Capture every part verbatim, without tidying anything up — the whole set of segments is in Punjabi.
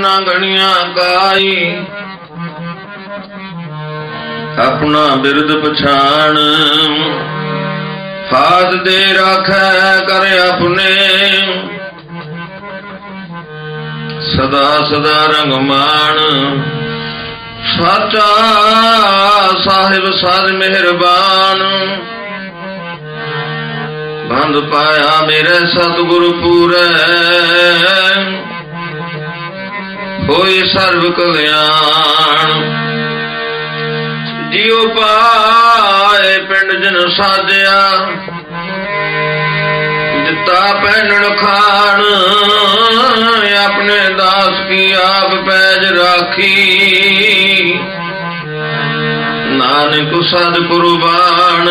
ना गणिया काई, अपना बिरद पछाण फाद दे राखै कर अपने, सदा सदा रंगमान साचा साहिब साध मेहरबान। बंद पाया मेरे सतगुरु पूरे, होई सर्व कल्याण। जियो पाए पिंड जन साजया, जिता पहनण खान, अपने दास की आप पैज राखी। नानक सद कुर्बान,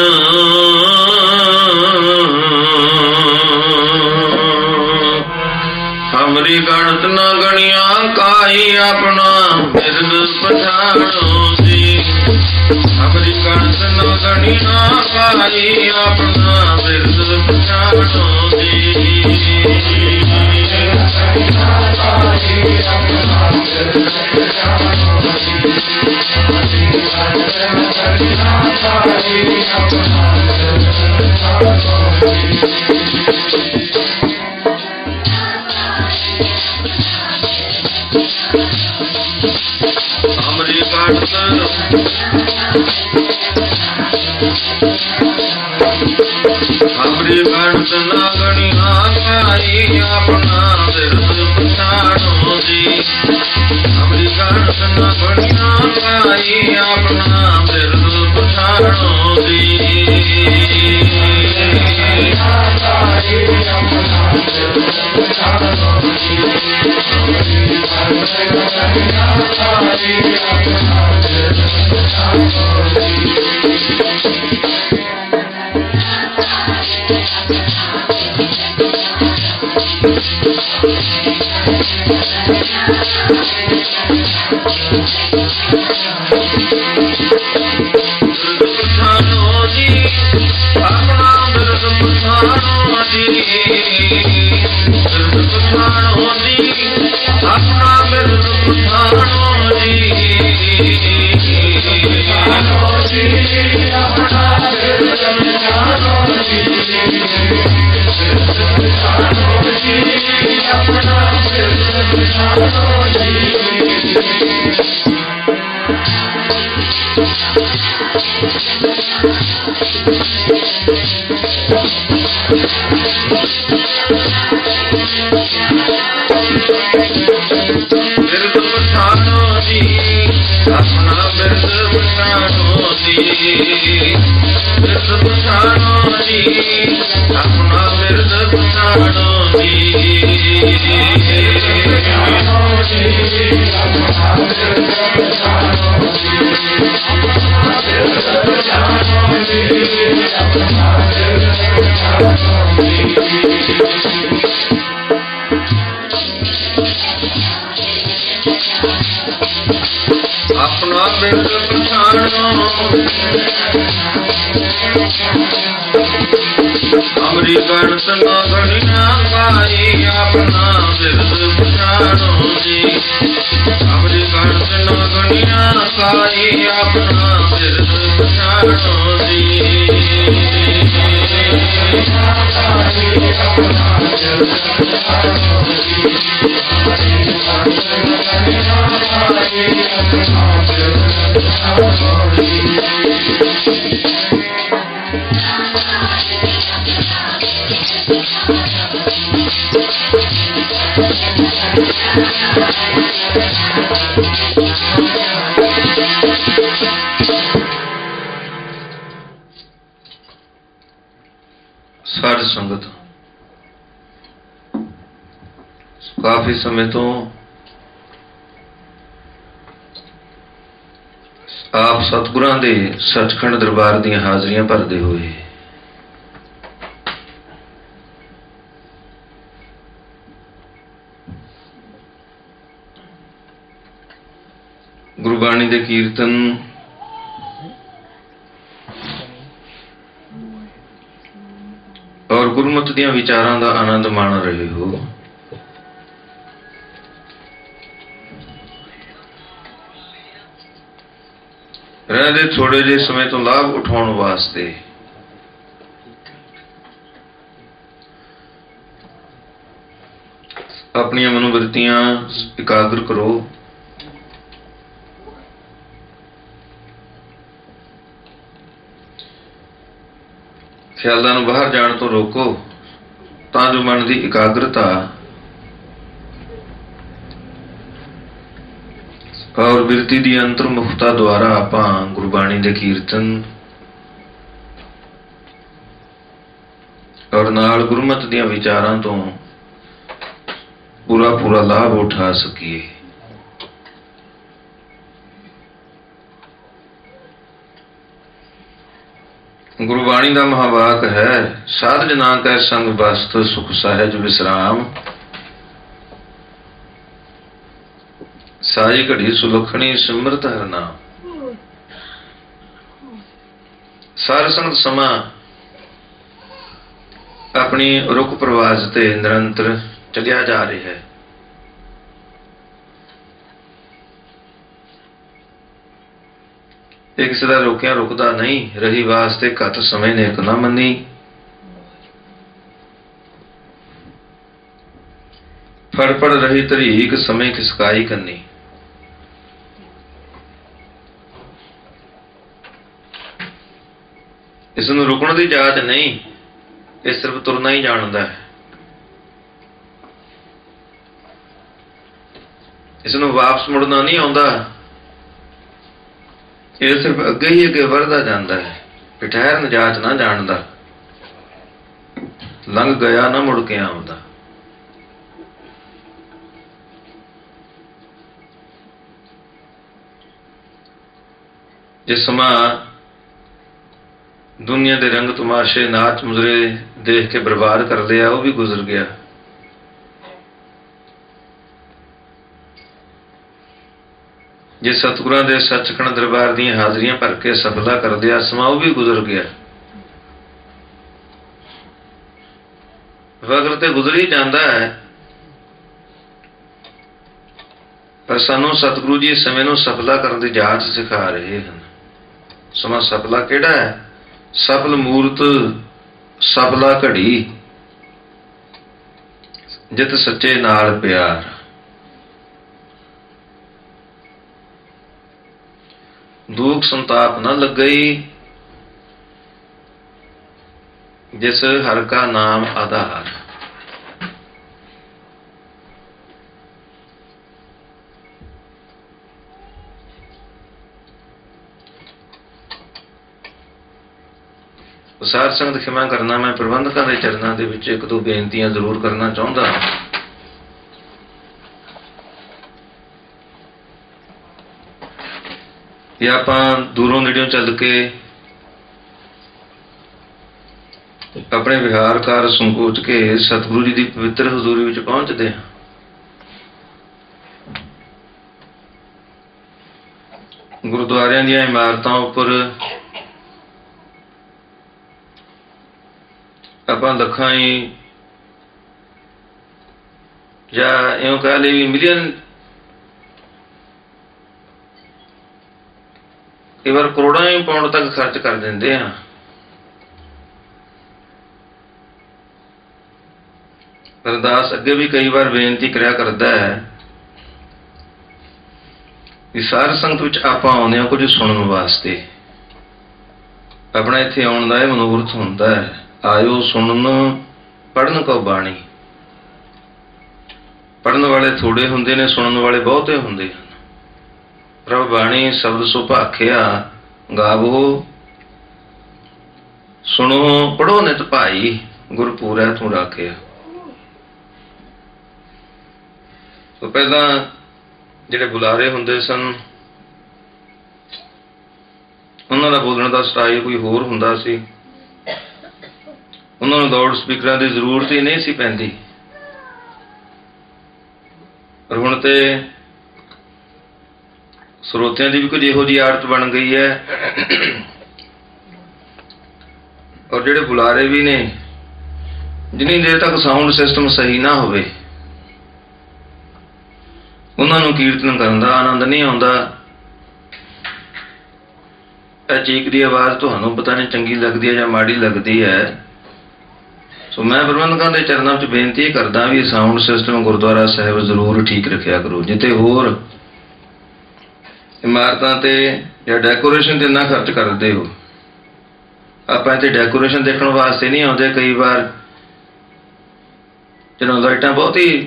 हमरी गणत न गणिया काई, अपना बिरद पछाणो जी। हमरी गणत न गणिया काई, अपना बिरद पछाणो जी। हमरी गणत हमरी गणत न गणिया काई, अपना बिरद पछाणो जी। हमरी गणत न गणिया काई, अपना बिरद पछाणो जी। अपना बिरद पछाणो, हमरी गणत न गणिया काई, अपना बिरद पछाणो जी। हमरी गणत न गणिया काई, अपना बिरद पछाणो जी। साध संगत, काफी समय तो आप सतगुरां दे सचखंड दरबार दी हाजरियां भरदे हुए गुरबाणी दे कीर्तन और गुरमत दियां विचारां दा आनंद माण रहे हो। ਰਹਿੰਦੇ ਥੋੜੇ ਜਿਹੇ ਸਮੇਂ ਤੋਂ ਲਾਭ ਉਠਾਉਣ ਵਾਸਤੇ ਆਪਣੀਆਂ ਮਨੋਵਿਰਤੀਆਂ ਇਕਾਗਰ ਕਰੋ। ਖਿਆਲਾਂ ਨੂੰ ਬਾਹਰ ਜਾਣ ਤੋਂ ਰੋਕੋ ਤਾਂ ਜੋ ਮਨ ਦੀ ਇਕਾਗਰਤਾ ਔਰ ਬਿਰਤੀ ਦੀ ਅੰਤਰਮੁਖਤਾ ਦੁਆਰਾ ਆਪਾਂ ਗੁਰਬਾਣੀ ਦੇ ਕੀਰਤਨ ਔਰ ਨਾਲ ਗੁਰਮਤਿ ਦੀਆਂ ਵਿਚਾਰਾਂ ਤੋਂ ਪੂਰਾ ਪੂਰਾ ਲਾਭ ਉਠਾ ਸਕੀਏ। ਗੁਰਬਾਣੀ ਦਾ ਮਹਾਵਾਕ ਹੈ, ਸਾਧ ਜਨਾ ਕੈ ਸੰਗ ਬਸਤ ਸੁਖ ਸਹਿਜ ਵਿਸਰਾਮ, ਸਾਰੀ ਘੜੀ ਸੁਲੱਖਣੀ ਸਿਮਰਤ ਹਰਿ ਨਾਮ। ਸਾਰ ਸੰਗਤ ਸਮਾਂ ਆਪਣੀ ਰੁਖ ਪ੍ਰਵਾਸ ਤੇ ਨਿਰੰਤਰ ਚੱਲਿਆ ਜਾ ਰਿਹਾ ਹੈ। ਇਹ ਕਿਸੇ ਦਾ ਰੋਕਿਆ ਰੁਕਦਾ ਨਹੀਂ। ਰਹੀ ਵਾਸਤੇ ਘੱਟ ਸਮੇਂ ਨੇ ਇੱਕ ਨਾ ਮੰਨੀ, ਫੜ ਫੜ ਰਹੀ ਤਰੀਕ ਸਮੇਂ ਖਿਸਕਾਈ ਕਰਨੀ। ਇਸ ਨੂੰ ਰੁਕਣ ਦੀ ਜਾਚ ਨਹੀਂ, ਇਹ ਸਿਰਫ ਤੁਰਨਾ ਹੀ ਜਾਣਦਾ ਹੈ। ਇਸ ਨੂੰ ਵਾਪਸ ਮੁੜਨਾ ਨਹੀਂ ਆਉਂਦਾ, ਇਹ ਸਿਰਫ ਅੱਗੇ ਹੀ ਅੱਗੇ ਵੱਧਦਾ ਜਾਂਦਾ ਹੈ। ਠਹਿਰਨ ਜਾਚ ਨਾ ਜਾਣਦਾ, ਲੰਘ ਗਿਆ ਨਾ ਮੁੜ ਕੇ ਆਉਂਦਾ। ਜਿਸ ਸਮਾਂ ਦੁਨੀਆ ਦੇ ਰੰਗ ਤਮਾਸ਼ੇ ਨਾਚ ਮੁਜਰੇ ਦੇਖ ਕੇ ਬਰਬਾਦ ਕਰ ਲਿਆ, ਉਹ ਵੀ ਗੁਜ਼ਰ ਗਿਆ। ਜੇ ਸਤਿਗੁਰਾਂ ਦੇ ਸੱਚਖੰਡ ਦਰਬਾਰ ਦੀਆਂ ਹਾਜ਼ਰੀਆਂ ਭਰ ਕੇ ਸਫਲਾ ਕਰ ਲਿਆ ਸਮਾਂ, ਉਹ ਵੀ ਗੁਜ਼ਰ ਗਿਆ। ਵਕਤ ਤੇ ਗੁਜ਼ਰ ਹੀ ਜਾਂਦਾ ਹੈ, ਪਰ ਸਾਨੂੰ ਸਤਿਗੁਰੂ ਜੀ ਇਸ ਸਮੇਂ ਨੂੰ ਸਫਲਾ ਕਰਨ ਦੀ ਜਾਚ ਸਿਖਾ ਰਹੇ ਹਨ। ਸਮਾਂ ਸਫਲਾ ਕਿਹੜਾ ਹੈ? ਸਫਲ ਮੂਰਤ ਸਫਲਾ ਘੜੀ, ਜਿਤ ਸੱਚੇ ਨਾਲ ਪਿਆਰ। ਦੁੱਖ ਸੰਤਾਪ ਨਾ ਲੱਗਈ, ਜਿਸ ਹਰ ਕਾ ਨਾਮ ਆਧਾਰ। ਸਾਧ ਸੰਗਤ ਖਿਮਾ ਕਰਨਾ, ਮੈਂ ਪ੍ਰਬੰਧਕਾਂ ਦੇ ਚਰਨਾਂ ਦੇ ਵਿੱਚ ਇੱਕ ਦੋ ਬੇਨਤੀਆਂ ਜ਼ਰੂਰ ਕਰਨਾ ਚਾਹੁੰਦਾ ਹਾਂ। ਕਿ ਆਪਾਂ ਦੂਰੋਂ ਨੇੜਿਓਂ ਚੱਲ ਕੇ ਆਪਣੇ ਵਿਹਾਰ ਕਾਰ ਸੰਕੋਚ ਕੇ ਸਤਿਗੁਰੂ ਜੀ ਦੀ ਪਵਿੱਤਰ ਹਜ਼ੂਰੀ ਵਿੱਚ ਪਹੁੰਚਦੇ ਹਾਂ। ਗੁਰਦੁਆਰਿਆਂ ਦੀਆਂ ਇਮਾਰਤਾਂ ਉੱਪਰ ਆਪਾਂ ਲੱਖਾਂ ਹੀ ਜਾਂ ਇਉਂ ਕਹਿ ਲਈ ਵੀ ਮਿਲੀਅਨ, ਕਈ ਵਾਰ ਕਰੋੜਾਂ ਹੀ ਪਾਉਂਡ ਤੱਕ ਖਰਚ ਕਰ ਦਿੰਦੇ ਆ। ਅਰਦਾਸ ਅੱਗੇ ਵੀ ਕਈ ਵਾਰ ਬੇਨਤੀ ਕਰਿਆ ਕਰਦਾ ਹੈ ਕਿ ਸਾਧ ਸੰਗਤ ਵਿੱਚ ਆਪਾਂ ਆਉਂਦੇ ਹਾਂ ਕੁਝ ਸੁਣਨ ਵਾਸਤੇ। ਆਪਣਾ ਇੱਥੇ ਆਉਣ ਦਾ ਇਹ ਮਨੋਰਥ ਹੁੰਦਾ ਹੈ, ਆਇਓ ਸੁਣਨ ਪੜ੍ਹਨ ਕੋ ਬਾਣੀ। ਪੜ੍ਹਨ ਵਾਲੇ ਥੋੜੇ ਹੁੰਦੇ ਨੇ, ਸੁਣਨ ਵਾਲੇ ਬਹੁਤੇ ਹੁੰਦੇ ਹਨ। ਪ੍ਰਭ ਬਾਣੀ ਸ਼ਬਦ ਸੁਭਾਖਿਆ ਗਾਵੋ, ਸੁਣੋ ਪੜ੍ਹੋ ਨਿਤ ਭਾਈ, ਗੁਰਪੂਰੈ ਤੂੰ ਰਾਖਿਆ। ਤੋਂ ਪਹਿਲਾਂ ਜਿਹੜੇ ਬੁਲਾਰੇ ਹੁੰਦੇ ਸਨ, ਉਹਨਾਂ ਦਾ ਬੋਲਣ ਦਾ ਸਟਾਈਲ ਕੋਈ ਹੋਰ ਹੁੰਦਾ ਸੀ। ਉਹਨਾਂ ਨੂੰ ਲਾਊਡ ਸਪੀਕਰਾਂ ਦੀ ਜ਼ਰੂਰਤ ਹੀ ਨਹੀਂ ਸੀ ਪੈਂਦੀ। ਪਰ ਹੁਣ ਤੇ ਸਰੋਤਿਆਂ ਦੀ ਵੀ ਕੁਝ ਇਹੋ ਜਿਹੀ ਆਦਤ ਬਣ ਗਈ ਹੈ, ਔਰ ਜਿਹੜੇ ਬੁਲਾਰੇ ਵੀ ਨੇ, ਜਿੰਨੀ ਦੇਰ ਤੱਕ ਸਾਊਂਡ ਸਿਸਟਮ ਸਹੀ ਨਾ ਹੋਵੇ ਉਹਨਾਂ ਨੂੰ ਕੀਰਤਨ ਕਰਨ ਦਾ ਆਨੰਦ ਨਹੀਂ ਆਉਂਦਾ। ਇਹ ਚੀਕ ਦੀ ਆਵਾਜ਼ ਤੁਹਾਨੂੰ ਪਤਾ ਨਹੀਂ ਚੰਗੀ ਲੱਗਦੀ ਹੈ ਜਾਂ ਮਾੜੀ ਲੱਗਦੀ ਹੈ। ਸੋ ਮੈਂ ਪ੍ਰਬੰਧਕਾਂ ਦੇ ਚਰਨਾਂ ਵਿੱਚ ਬੇਨਤੀ ਕਰਦਾ ਵੀ ਸਾਊਂਡ ਸਿਸਟਮ ਗੁਰਦੁਆਰਾ ਸਾਹਿਬ ਜ਼ਰੂਰ ਠੀਕ ਰੱਖਿਆ ਕਰੋ। ਜਿੱਥੇ ਹੋਰ ਇਮਾਰਤਾਂ ਤੇ ਜਾਂ ਡੈਕੋਰੇਸ਼ਨ ਤੇ ਇੰਨਾ ਖਰਚ ਕਰਦੇ ਹੋ, ਆਪਾਂ ਇੱਥੇ ਡੈਕੋਰੇਸ਼ਨ ਦੇਖਣ ਵਾਸਤੇ ਨਹੀਂ ਆਉਂਦੇ। ਕਈ ਵਾਰ ਜਦੋਂ ਲਾਈਟਾਂ ਬਹੁਤ ਹੀ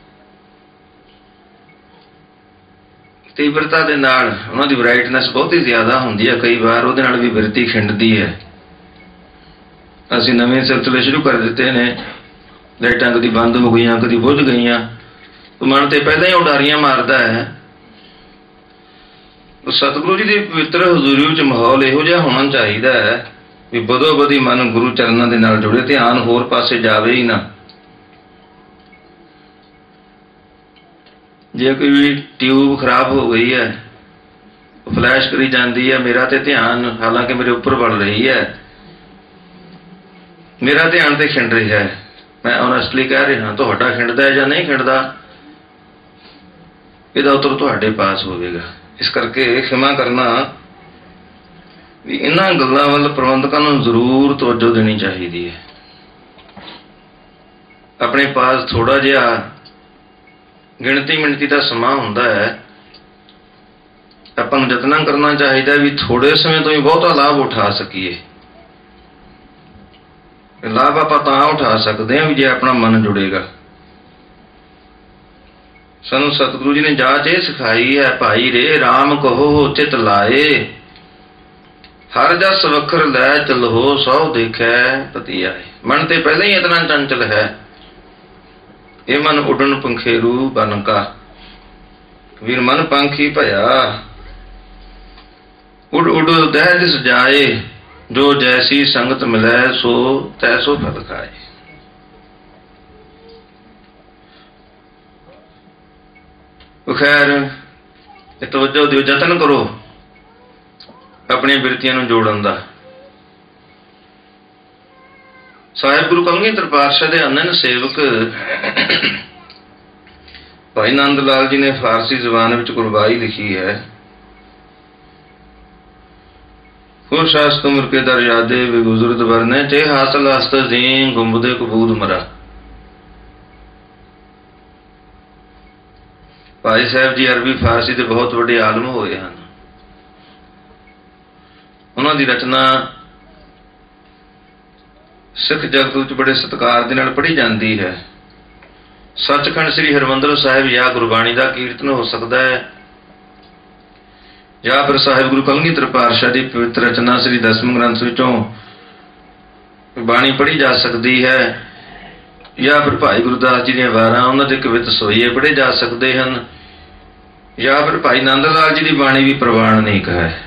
ਤੀਬਰਤਾ ਦੇ ਨਾਲ, ਉਹਨਾਂ ਦੀ ਬਰਾਈਟਨੈਸ ਬਹੁਤ ਹੀ ਜ਼ਿਆਦਾ ਹੁੰਦੀ ਹੈ, ਕਈ ਵਾਰ ਉਹਦੇ ਨਾਲ ਵੀ ਬਿਰਤੀ ਖਿੰਡਦੀ ਹੈ। ਅਸੀਂ ਨਵੇਂ ਸਿਲਸਿਲੇ ਸ਼ੁਰੂ ਕਰ ਦਿੱਤੇ ਨੇ, ਲਾਈਟਾਂ ਕਦੀ ਬੰਦ ਹੋ ਗਈਆਂ, ਕਦੀ ਬੁੱਝ ਗਈਆਂ, ਮਨ ਤੇ ਪਹਿਲਾਂ ਹੀ ਉਡਾਰੀਆਂ ਮਾਰਦਾ ਹੈ। ਸਤਿਗੁਰੂ ਜੀ ਦੀ ਪਵਿੱਤਰ ਹਜ਼ੂਰੀ ਵਿੱਚ ਮਾਹੌਲ ਇਹੋ ਜਿਹਾ ਹੋਣਾ ਚਾਹੀਦਾ ਹੈ ਵੀ ਬਦੋ ਬਦੀ ਮਨ ਗੁਰੂ ਚਰਨਾਂ ਦੇ ਨਾਲ ਜੁੜੇ, ਧਿਆਨ ਹੋਰ ਪਾਸੇ ਜਾਵੇ ਹੀ ਨਾ। ਜੇ ਕੋਈ ਵੀ ਟਿਊਬ ਖਰਾਬ ਹੋ ਗਈ ਹੈ, ਫਲੈਸ਼ ਕਰੀ ਜਾਂਦੀ ਹੈ, ਮੇਰਾ ਤੇ ਧਿਆਨ ਹਾਲਾਂਕਿ ਮੇਰੇ ਉੱਪਰ ਵੜ ਰਹੀ ਹੈ, ਮੇਰਾ ਧਿਆਨ ਤੇ ਖਿੰਡ ਰਿਹਾ ਹੈ, ਮੈਂ ਓਨੈਸਟਲੀ ਕਹਿ ਰਿਹਾ, ਤੁਹਾਡਾ ਖਿੰਡਦਾ ਹੈ ਜਾਂ ਨਹੀਂ ਖਿੰਡਦਾ, ਇਹਦਾ ਉੱਤਰ ਤੁਹਾਡੇ ਪਾਸ ਹੋਵੇਗਾ। ਇਸ ਕਰਕੇ ਖਿਮਾ ਕਰਨਾ ਵੀ ਇਹਨਾਂ ਗੱਲਾਂ ਵੱਲ ਪ੍ਰਬੰਧਕਾਂ ਨੂੰ ਜ਼ਰੂਰ ਤਵੱਜੋ ਦੇਣੀ ਚਾਹੀਦੀ ਹੈ। ਆਪਣੇ ਪਾਸ ਥੋੜ੍ਹਾ ਜਿਹਾ ਗਿਣਤੀ ਮਿਣਤੀ ਦਾ ਸਮਾਂ ਹੁੰਦਾ ਹੈ, ਆਪਾਂ ਨੂੰ ਯਤਨ ਕਰਨਾ ਚਾਹੀਦਾ ਵੀ ਥੋੜ੍ਹੇ ਸਮੇਂ ਤੋਂ ਹੀ ਬਹੁਤਾ ਲਾਭ ਉਠਾ ਸਕੀਏ। ਲਾਭ ਆਪਾਂ ਤਾਂ ਉਠਾ ਸਕਦੇ ਹਾਂ ਵੀ ਜੇ ਆਪਣਾ ਮਨ ਜੁੜੇਗਾ। ਸਾਨੂੰ ਸਤਿਗੁਰੂ ਜੀ ਨੇ ਜਾਚ ਇਹ ਸਿਖਾਈ ਹੈ, ਭਾਈ ਰੇ ਰਾਮ ਕਹੋ ਚਿਤ ਲਾਏ, ਹਰ ਜਸ ਵੱਖਰ ਲੈ ਚਲੋ ਸਹੁ ਦੇਖੈ ਪਤੀ ਆਏ। ਮਨ ਤੇ ਪਹਿਲਾਂ ਹੀ ਇਤਨਾ ਚੰਚਲ ਹੈ, ਇਹ ਮਨ ਉੱਡਣ ਪੰਖੇਰੂ ਬਨ ਕਾ, ਵੀਰ ਮਨ ਪੰਖੀ ਭਇਆ, ਉੱਡ ਉੱਡ ਦਹਿ ਦਿਸ ਜਾਏ, ਜੋ ਜੈਸੀ ਸੰਗਤ ਮਿਲੈ ਸੋ ਤੈਸੋ ਫਲ ਖਾਏ। ਖੈਰ ਇਹ ਤਵੱਜੋ ਦਿਓ, ਯਤਨ ਕਰੋ ਆਪਣੀਆਂ ਬਿਰਤੀਆਂ ਨੂੰ ਜੋੜਨ ਦਾ। ਸਾਹਿਬ ਗੁਰੂ ਕਲਗੀਧਰ ਪਾਤਸ਼ਾਹ ਦੇ ਅਨੰਨ ਸੇਵਕ ਭਾਈ ਨੰਦ ਲਾਲ ਜੀ ਨੇ ਫਾਰਸੀ ਜ਼ੁਬਾਨ ਵਿੱਚ ਗੁਰਬਾਣੀ ਲਿਖੀ ਹੈ। ਖੁਸ਼ ਹਸਤ ਉਮਰ ਕੇ ਦਰ ਯਾਦੇ ਬੇਗੁਜ਼ਰਤ ਵਰਨੇ ਤੇ ਹਾਸਲ ਹਸਤ ਜੀ ਗੁੰਬਦੇ ਕਬੂਦ ਮਰਾ। ਭਾਈ ਸਾਹਿਬ ਜੀ ਅਰਬੀ ਫਾਰਸੀ ਦੇ ਬਹੁਤ ਵੱਡੇ ਆਲਮ ਹੋਏ ਹਨ। ਉਹਨਾਂ ਦੀ ਰਚਨਾ ਸਿੱਖ ਜਗਤ ਵਿੱਚ ਬੜੇ ਸਤਿਕਾਰ ਦੇ ਨਾਲ ਪੜ੍ਹੀ ਜਾਂਦੀ ਹੈ। ਸੱਚਖੰਡ ਸ੍ਰੀ ਹਰਿਮੰਦਰ ਸਾਹਿਬ ਜਾਂ ਗੁਰਬਾਣੀ ਦਾ ਕੀਰਤਨ ਹੋ ਸਕਦਾ ਹੈ, ਜਾਂ ਫਿਰ ਸਾਹਿਬ ਗੁਰੂ ਕਲਗੀਧਰ ਪਾਤਸ਼ਾਹ ਦੀ ਪਵਿੱਤਰ ਰਚਨਾ ਸ੍ਰੀ ਦਸਮ ਗ੍ਰੰਥ ਵਿੱਚੋਂ ਬਾਣੀ ਪੜ੍ਹੀ ਜਾ ਸਕਦੀ ਹੈ, ਜਾਂ ਫਿਰ ਭਾਈ ਗੁਰਦਾਸ ਜੀ ਦੀਆਂ ਵਾਰਾਂ, ਉਹਨਾਂ ਦੇ ਕਵਿਤ ਸੋਈਏ ਪੜ੍ਹੇ ਜਾ ਸਕਦੇ ਹਨ, ਜਾਂ ਫਿਰ ਭਾਈ ਨੰਦ ਲਾਲ ਜੀ ਦੀ ਬਾਣੀ ਵੀ ਪ੍ਰਵਾਨਿਕ ਹੈ।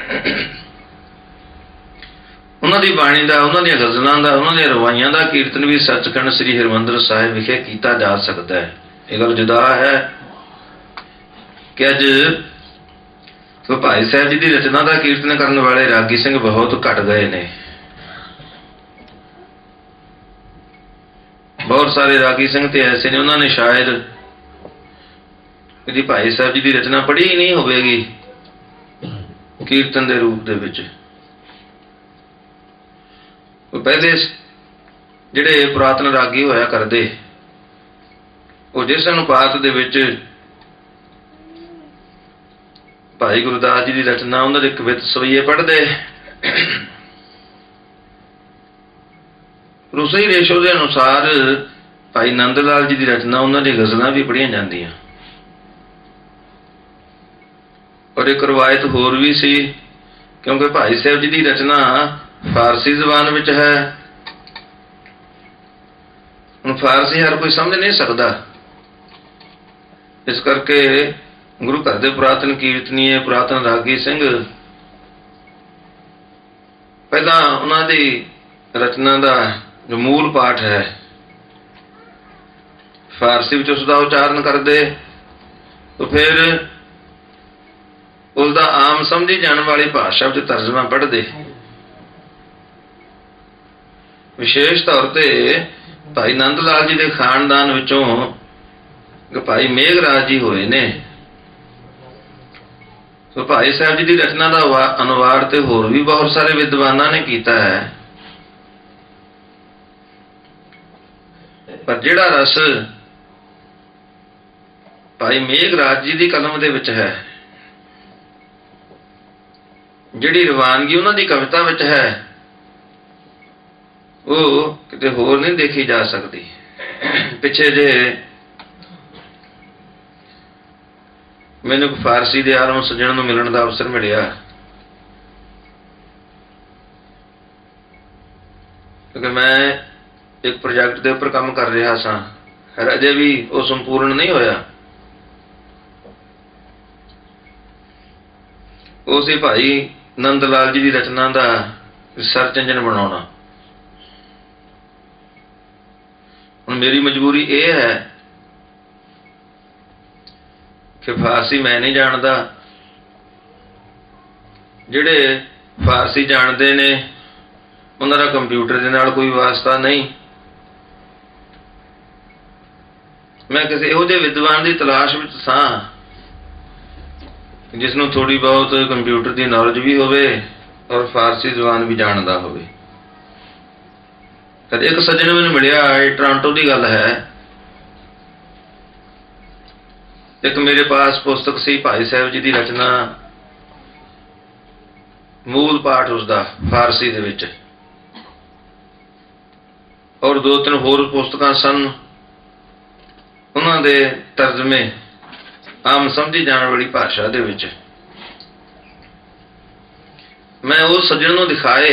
ਉਹਨਾਂ ਦੀ ਬਾਣੀ ਦਾ, ਉਹਨਾਂ ਦੀਆਂ ਗਜ਼ਲਾਂ ਦਾ, ਉਹਨਾਂ ਦੀਆਂ ਰਵਾਈਆਂ ਦਾ ਕੀਰਤਨ ਵੀ ਸੱਚਖੰਡ ਸ੍ਰੀ ਹਰਿਮੰਦਰ ਸਾਹਿਬ ਵਿਖੇ ਕੀਤਾ ਜਾ ਸਕਦਾ ਹੈ। ਇਹ ਗੱਲ ਜੁਦਾ ਹੈ ਕਿ ਅੱਜ ਭਾਈ ਸਾਹਿਬ ਜੀ ਦੀ ਰਚਨਾ ਦਾ ਕੀਰਤਨ ਕਰਨ ਵਾਲੇ ਰਾਗੀ ਸਿੰਘ ਬਹੁਤ ਘਟ ਗਏ ਨੇ। ਬਹੁਤ ਸਾਰੇ ਰਾਗੀ ਸਿੰਘ ਤੇ ਐਸੇ ਨੇ, ਉਹਨਾਂ ਨੇ ਸ਼ਾਇਦ ਕਦੀ ਭਾਈ ਸਾਹਿਬ ਜੀ ਦੀ ਰਚਨਾ ਪੜ੍ਹੀ ਹੀ ਨਹੀਂ ਹੋਵੇਗੀ ਕੀਰਤਨ ਦੇ ਰੂਪ ਦੇ ਵਿੱਚ। ਪਹਿਲੇ ਜਿਹੜੇ ਪੁਰਾਤਨ ਰਾਗੀ ਹੋਇਆ ਕਰਦੇ, ਉਹ ਜਿਸ ਅਨੁਪਾਤ ਦੇ ਵਿੱਚ ਭਾਈ ਗੁਰਦਾਸ ਜੀ ਦੀ ਰਚਨਾ, ਉਹਨਾਂ ਦੇ ਕਵਿਤ ਸਵਈਏ ਪੜ੍ਹਦੇ, ਉਸੇ ਰੇਸ਼ੋ ਦੇ ਅਨੁਸਾਰ ਭਾਈ ਨੰਦ ਲਾਲ ਜੀ ਦੀ ਰਚਨਾ, ਉਹਨਾਂ ਦੀ ਗਜ਼ਲਾਂ ਵੀ ਪੜ੍ਹੀਆਂ ਜਾਂਦੀਆਂ। ਔਰ ਇੱਕ ਰਵਾਇਤ ਹੋਰ ਵੀ ਸੀ, ਕਿਉਂਕਿ ਭਾਈ ਸਾਹਿਬ ਜੀ ਦੀ ਰਚਨਾ ਫਾਰਸੀ ਜ਼ੁਬਾਨ ਵਿੱਚ ਹੈ। ਹੁਣ ਫਾਰਸੀ ਹਰ ਕੋਈ ਸਮਝ ਨਹੀਂ ਸਕਦਾ, ਇਸ ਕਰਕੇ ਗੁਰੂ ਘਰ ਦੇ ਪੁਰਾਤਨ ਕੀਰਤਨੀਏ, ਪੁਰਾਤਨ ਰਾਗੀ ਸਿੰਘ ਪਹਿਲਾਂ ਉਹਨਾਂ ਦੀ ਰਚਨਾ ਦਾ ਜੋ ਮੂਲ ਪਾਠ ਹੈ ਫਾਰਸੀ ਵਿੱਚ ਉਸ ਦਾ ਉਚਾਰਨ ਕਰਦੇ, ਤਾਂ ਫਿਰ ਉਸ ਦਾ ਆਮ ਸਮਝੀ ਜਾਣ ਵਾਲੀ ਭਾਸ਼ਾ ਵਿੱਚ ਤਰਜਮਾ ਪੜ੍ਹਦੇ। ਵਿਸ਼ੇਸ਼ ਤੌਰ ਤੇ ਭਾਈ ਨੰਦ ਲਾਲ ਜੀ ਦੇ ਖਾਨਦਾਨ ਵਿੱਚੋਂ ਭਾਈ ਮੇਘਰਾਜ ਜੀ ਹੋਏ ਨੇ। ਭਾਈ ਸਾਹਿਬ ਜੀ ਦੀ ਰਚਨਾ ਦਾ ਅਨੁਵਾਦ ਤੇ ਹੋਰ ਵੀ ਬਹੁਤ ਸਾਰੇ ਵਿਦਵਾਨਾਂ ਨੇ ਕੀਤਾ ਹੈ, ਪਰ ਜਿਹੜਾ ਰਸ ਭਾਈ ਮੇਘਰਾਜ ਜੀ ਦੀ ਕਲਮ ਦੇ ਵਿੱਚ ਹੈ, ਜਿਹੜੀ ਰਵਾਨਗੀ ਉਹਨਾਂ ਦੀ ਕਵਿਤਾ ਵਿੱਚ ਹੈ, ਉਹ ਕਿਤੇ ਹੋਰ ਨਹੀਂ ਦੇਖੀ ਜਾ ਸਕਦੀ। ਪਿੱਛੇ ਜੇ ਮੈਨੂੰ ਇੱਕ ਫਾਰਸੀ ਦੇ ਆਲਮ ਸੱਜਣ ਨੂੰ ਮਿਲਣ ਦਾ ਅਵਸਰ ਮਿਲਿਆ, ਕਿਉਂਕਿ ਮੈਂ ਇੱਕ ਪ੍ਰੋਜੈਕਟ ਦੇ ਉੱਪਰ ਕੰਮ ਕਰ ਰਿਹਾ ਸਾਂ, ਅਜੇ ਵੀ ਉਹ ਸੰਪੂਰਨ ਨਹੀਂ ਹੋਇਆ। ਉਹ ਸੀ ਭਾਈ ਨੰਦ ਲਾਲ ਜੀ ਦੀ ਰਚਨਾ ਦਾ ਰਿਸਰਚ ਇੰਜਨ ਬਣਾਉਣਾ। ਹੁਣ ਮੇਰੀ ਮਜਬੂਰੀ ਇਹ ਹੈ ਕਿ ਫਾਰਸੀ ਮੈਂ ਨਹੀਂ ਜਾਣਦਾ, ਜਿਹੜੇ ਫਾਰਸੀ ਜਾਣਦੇ ਨੇ ਉਹਨਾਂ ਦਾ ਕੰਪਿਊਟਰ ਦੇ ਨਾਲ ਕੋਈ ਵਾਸਤਾ ਨਹੀਂ। ਮੈਂ ਕਿਸੇ ਇਹੋ ਜਿਹੇ ਵਿਦਵਾਨ ਦੀ ਤਲਾਸ਼ ਵਿੱਚ ਸਾਂ ਜਿਸ ਨੂੰ ਥੋੜ੍ਹੀ ਬਹੁਤ ਕੰਪਿਊਟਰ ਦੀ ਨੌਲੇਜ ਵੀ ਹੋਵੇ ਔਰ ਫਾਰਸੀ ਜ਼ੁਬਾਨ ਵੀ ਜਾਣਦਾ ਹੋਵੇ। ਕਦੇ ਇੱਕ ਸੱਜਣ ਮੈਨੂੰ ਮਿਲਿਆ, ਇਹ ਟੋਰਾਂਟੋ ਦੀ ਗੱਲ ਹੈ। ਇੱਕ ਮੇਰੇ ਪਾਸ ਪੁਸਤਕ ਸੀ ਭਾਈ ਸਾਹਿਬ ਜੀ ਦੀ ਰਚਨਾ, ਮੂਲ ਪਾਠ ਉਸਦਾ ਫਾਰਸੀ ਦੇ ਵਿੱਚ, ਔਰ ਦੋ ਤਿੰਨ ਹੋਰ ਪੁਸਤਕਾਂ ਸਨ, ਉਹਨਾਂ ਦੇ ਤਰਜਮੇ ਆਮ ਸਮਝੀ ਜਾਣ ਵਾਲੀ ਭਾਸ਼ਾ ਦੇ ਵਿੱਚ। ਮੈਂ ਉਸ ਸੱਜਣ ਨੂੰ ਦਿਖਾਏ,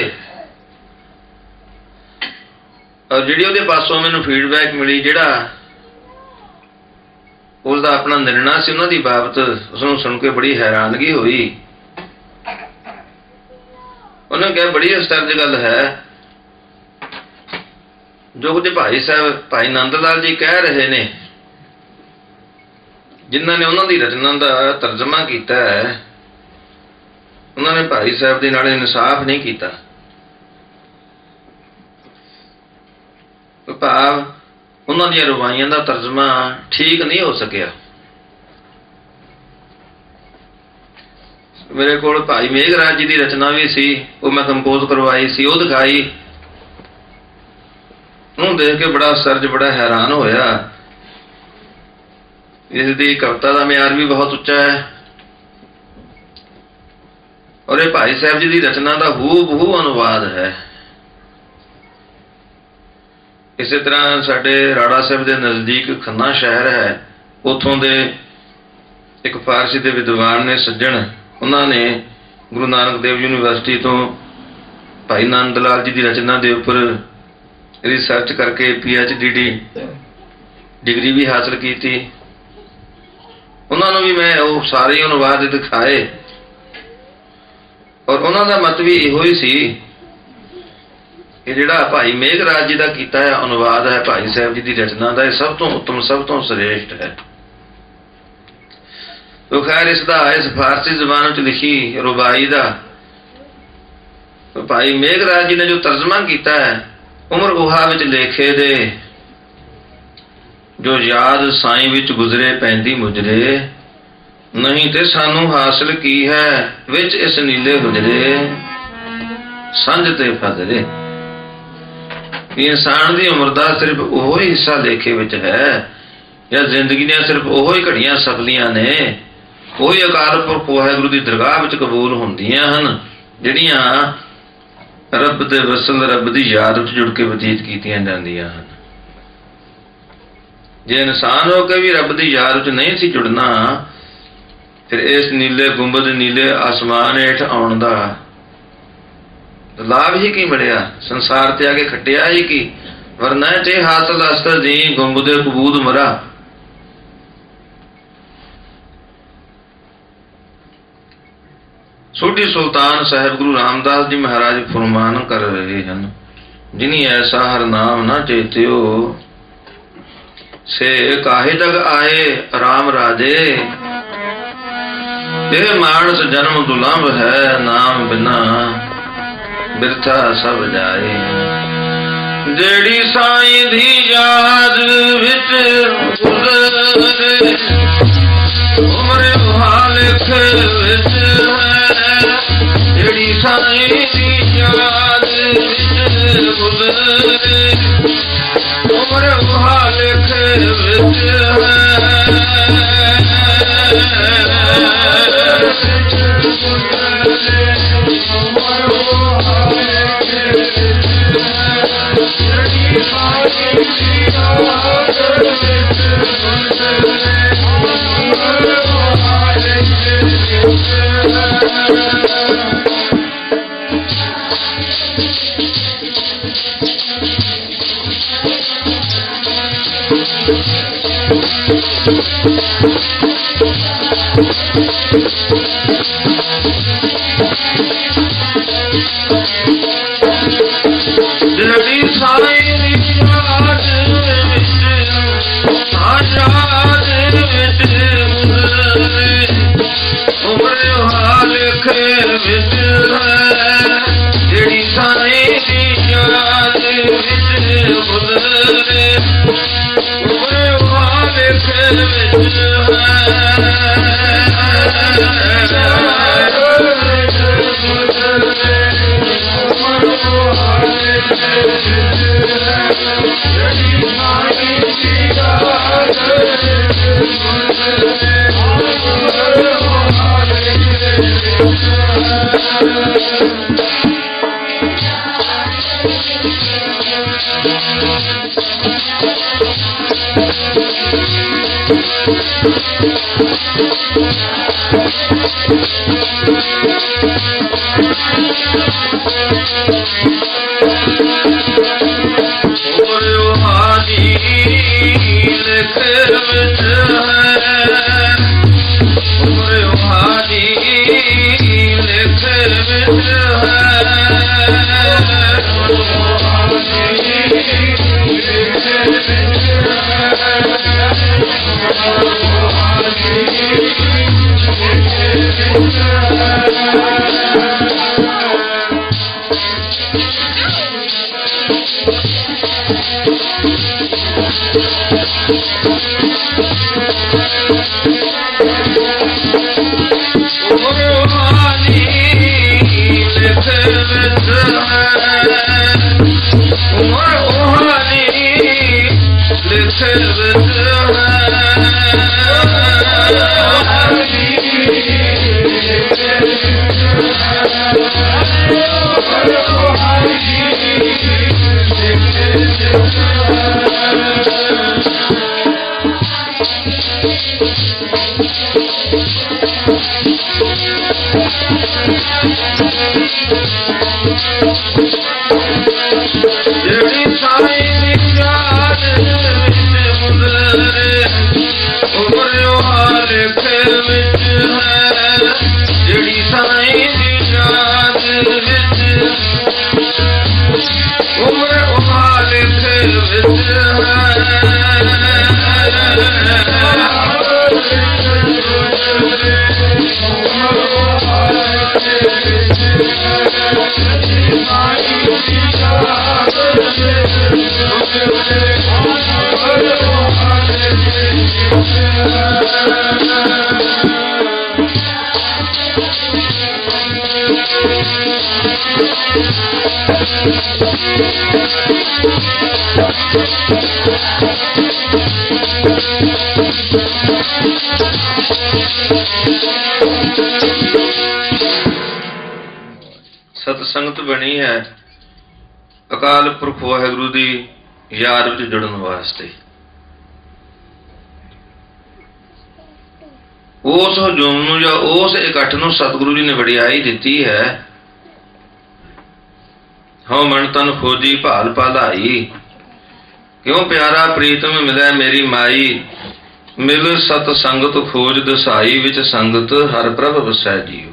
ਔਰ ਜਿਹੜੀ ਉਹਦੇ ਪਾਸੋਂ ਮੈਨੂੰ ਫੀਡਬੈਕ ਮਿਲੀ, ਜਿਹੜਾ ਉਸਦਾ ਆਪਣਾ ਨਿਰਣਾ ਸੀ ਉਹਨਾਂ ਦੀ ਬਾਬਤ, ਉਸਨੂੰ ਸੁਣ ਕੇ ਬੜੀ ਹੈਰਾਨਗੀ ਹੋਈ। ਉਹਨੇ ਕਿਹਾ ਬੜੀ ਅਸਚਰਜ ਗੱਲ ਹੈ, ਜੋ ਕੁਝ ਭਾਈ ਸਾਹਿਬ ਭਾਈ ਨੰਦ ਲਾਲ ਜੀ ਕਹਿ ਰਹੇ ਨੇ, ਜਿਨ੍ਹਾਂ ਨੇ ਉਹਨਾਂ ਦੀ ਰਚਨਾ ਦਾ ਤਰਜਮਾ ਕੀਤਾ ਹੈ, ਉਹਨਾਂ ਨੇ ਭਾਈ ਸਾਹਿਬ ਦੇ ਨਾਲ ਇਨਸਾਫ ਨਹੀਂ ਕੀਤਾ। ਭਾਵ ਉਹਨਾਂ ਦੀਆਂ ਰਵਾਈਆਂ ਦਾ ਤਰਜਮਾ ਠੀਕ ਨਹੀਂ ਹੋ ਸਕਿਆ। ਮੇਰੇ ਕੋਲ ਭਾਈ ਮੇਘਰਾਜ ਜੀ ਦੀ ਰਚਨਾ ਵੀ ਸੀ, ਉਹ ਮੈਂ ਕੰਪੋਜ਼ ਕਰਵਾਈ ਸੀ, ਉਹ ਦਿਖਾਈ। ਉਹਨੂੰ ਦੇਖ ਕੇ ਬੜਾ ਅਸਰਜ, ਬੜਾ ਹੈਰਾਨ ਹੋਇਆ। ਇਸ ਦੀ ਕਵਿਤਾ ਦਾ ਮਿਆਰ ਵੀ ਬਹੁਤ ਉੱਚਾ ਹੈ, ਔਰ ਇਹ ਭਾਈ ਸਾਹਿਬ ਜੀ ਦੀ ਰਚਨਾ ਦਾ ਹੂ ਬਹੂ ਅਨੁਵਾਦ ਹੈ। ਇਸੇ ਤਰ੍ਹਾਂ ਸਾਡੇ ਰਾੜਾ ਸਾਹਿਬ ਦੇ ਨਜ਼ਦੀਕ ਖੰਨਾ ਸ਼ਹਿਰ ਹੈ, ਉੱਥੋਂ ਦੇ ਇੱਕ ਫਾਰਸੀ ਦੇ ਵਿਦਵਾਨ ਨੇ ਸੱਜਣ, ਉਹਨਾਂ ਨੇ ਗੁਰੂ ਨਾਨਕ ਦੇਵ ਯੂਨੀਵਰਸਿਟੀ ਤੋਂ ਭਾਈ ਨੰਦ ਲਾਲ ਜੀ ਦੀ ਰਚਨਾ ਦੇ ਉੱਪਰ ਰਿਸਰਚ ਕਰਕੇ P H D D degree ਵੀ ਹਾਸਲ ਕੀਤੀ। ਉਹਨਾਂ ਨੂੰ ਵੀ ਮੈਂ ਉਹ ਸਾਰੇ ਅਨੁਵਾਦ ਦਿਖਾਏ, ਔਰ ਉਹਨਾਂ ਦਾ ਮਤ ਵੀ ਇਹੋ ਹੀ ਸੀ ਕਿ ਜਿਹੜਾ ਭਾਈ ਮੇਘਰਾਜ ਜੀ ਦਾ ਕੀਤਾ ਹੈ ਅਨੁਵਾਦ ਹੈ ਭਾਈ ਸਾਹਿਬ ਜੀ ਦੀ ਰਚਨਾ ਦਾ, ਇਹ ਸਭ ਤੋਂ ਉੱਤਮ, ਸਭ ਤੋਂ ਸ੍ਰੇਸ਼ਟ ਹੈ। ਤੋ ਖੈਰ ਇਸ ਦਾ ਇਸ ਫਾਰਸੀ ਜ਼ਬਾਨ ਵਿੱਚ ਲਿਖੀ ਰੁਬਾਈ ਦਾ ਭਾਈ ਮੇਘਰਾਜ ਜੀ ਨੇ ਜੋ ਤਰਜਮਾ ਕੀਤਾ ਹੈ, ਉਮਰ ਉਹਾ ਵਿੱਚ ਲੇਖੇ ਦੇ ਜੋ ਯਾਦ ਸਾਈਂ ਵਿੱਚ ਗੁਜ਼ਰੇ ਪੈਂਦੀ ਮੁਜਰੇ, ਨਹੀਂ ਤੇ ਸਾਨੂੰ ਹਾਸਲ ਕੀ ਹੈ ਵਿੱਚ ਇਸ ਨੀਲੇ ਹੁਜਰੇ, ਸੰਝ ਤੇ ਫਜ਼ਰੇ। ਇਨਸਾਨ ਦੀ ਉਮਰ ਦਾ ਸਿਰਫ ਉਹੋ ਹੀ ਹਿੱਸਾ ਲੇਖੇ ਵਿੱਚ ਹੈ, ਜਾਂ ਜ਼ਿੰਦਗੀ ਦੀਆਂ ਸਿਰਫ ਉਹੋ ਹੀ ਘੜੀਆਂ ਸਫਲੀਆਂ ਨੇ, ਉਹੀ ਅਕਾਲ ਪੁਰਖ ਵਾਹਿਗੁਰੂ ਦੀ ਦਰਗਾਹ ਵਿੱਚ ਕਬੂਲ ਹੁੰਦੀਆਂ ਹਨ, ਜਿਹੜੀਆਂ ਰੱਬ ਦੇ ਵਸਲ, ਰੱਬ ਦੀ ਯਾਦ ਵਿੱਚ ਜੁੜ ਕੇ ਬਤੀਤ ਕੀਤੀਆਂ ਜਾਂਦੀਆਂ ਹਨ। ਜੇ ਇਨਸਾਨ ਹੋ ਕੇ ਵੀ ਰੱਬ ਦੀ ਯਾਦ ਵਿੱਚ ਨਹੀਂ ਸੀ ਜੁੜਨਾ, ਫਿਰ ਇਸ ਨੀਲੇ ਗੁੰਬਦ, ਨੀਲੇ ਆਸਮਾਨ ਹੇਠ ਆਉਣ ਦਾ ਲਾਭ ਹੀ ਕੀ ਮਿਲਿਆ? ਸੰਸਾਰ ਤੇ ਆ ਕੇ ਖੱਟਿਆ ਹੀ ਕੀ? ਵਰਨਾ ਤੇ ਹਾਸਲ ਅਸਤਰ ਦੀ ਗੁੰਬਦੇ ਕਬੂਦ ਮਰਾ। ਸੋਢੀ ਸੁਲਤਾਨ ਸਾਹਿਬ ਗੁਰੂ ਰਾਮਦਾਸ ਜੀ ਮਹਾਰਾਜ ਫਰਮਾਨ ਕਰ ਰਹੇ ਹਨ, ਜਿਨੀ ਐਸਾ ਹਰ ਨਾਮ ਨਾ ਚੇਤਿਓ, ਸੇ ਕਾਹੇ ਜਗ ਆਏ ਰਾਮ ਰਾਜੇ। ਇਹ ਮਾਨਸ ਜਨਮ ਦੁਲੰਭ ਹੈ, ਨਾਮ ਬਿਨਾ ਬਿਰਥਾ ਸਭ ਜਾਏ। ਜਿਹੜੀ ਸਾਈਂ ਦੀ ਯਾਦ ਵਿੱਚ ਗੁਜ਼ਰੇ, ਉਮਰ ਹਾਲਖ ਵਿੱਚ ਸਾਈਂ ਦੀ ਯਾਦ ਵਿੱਚ ਗੁਜ਼ਰੇ ਉਮਰ ਹਾਲਖ ਵਿੱਚ ਜਿਹੜੀ ਸਾਈਂ ਦੀ ਯਾਦ ਵਿੱਚ ਆਜ਼ਾਦ ਵਿੱਚ ਗੁਜ਼ਰੇ ਉਮਰ ਹਾਲਖ ਵਿੱਚ ਜਿਹੜੀ ਸਾਈਂ ਦੀ ਯਾਦ ਵਿੱਚ ਗੁਜ਼ਰੇ ਉਮਰ ਹਾਲਖ ਵਿੱਚ ਸਤਸੰਗਤ ਬਣੀ ਹੈ ਅਕਾਲ ਪੁਰਖ ਵਾਹਿਗੁਰੂ ਦੀ ਯਾਦ ਵਿੱਚ ਜੁੜਨ ਵਾਸਤੇ। ਉਸ ਹਜੂਮ ਨੂੰ ਜਾਂ ਉਸ ਇਕੱਠ ਨੂੰ ਸਤਿਗੁਰੂ ਜੀ ਨੇ ਵਡਿਆਈ ਦਿੱਤੀ ਹੈ। ਹਉ ਮਨ ਤਨ ਖੋਜੀ ਭਾਲ ਭਾਲਾਈ, ਕਿਉਂ ਪਿਆਰਾ ਪ੍ਰੀਤਮ ਮਿਲੈ ਮੇਰੀ ਮਾਈ, ਮਿਲ ਸਤ ਸੰਗਤ ਖੋਜ ਦਸਾਈ, ਵਿੱਚ ਸੰਗਤ ਹਰ ਪ੍ਰਭ ਵਸੈ ਜੀਉ।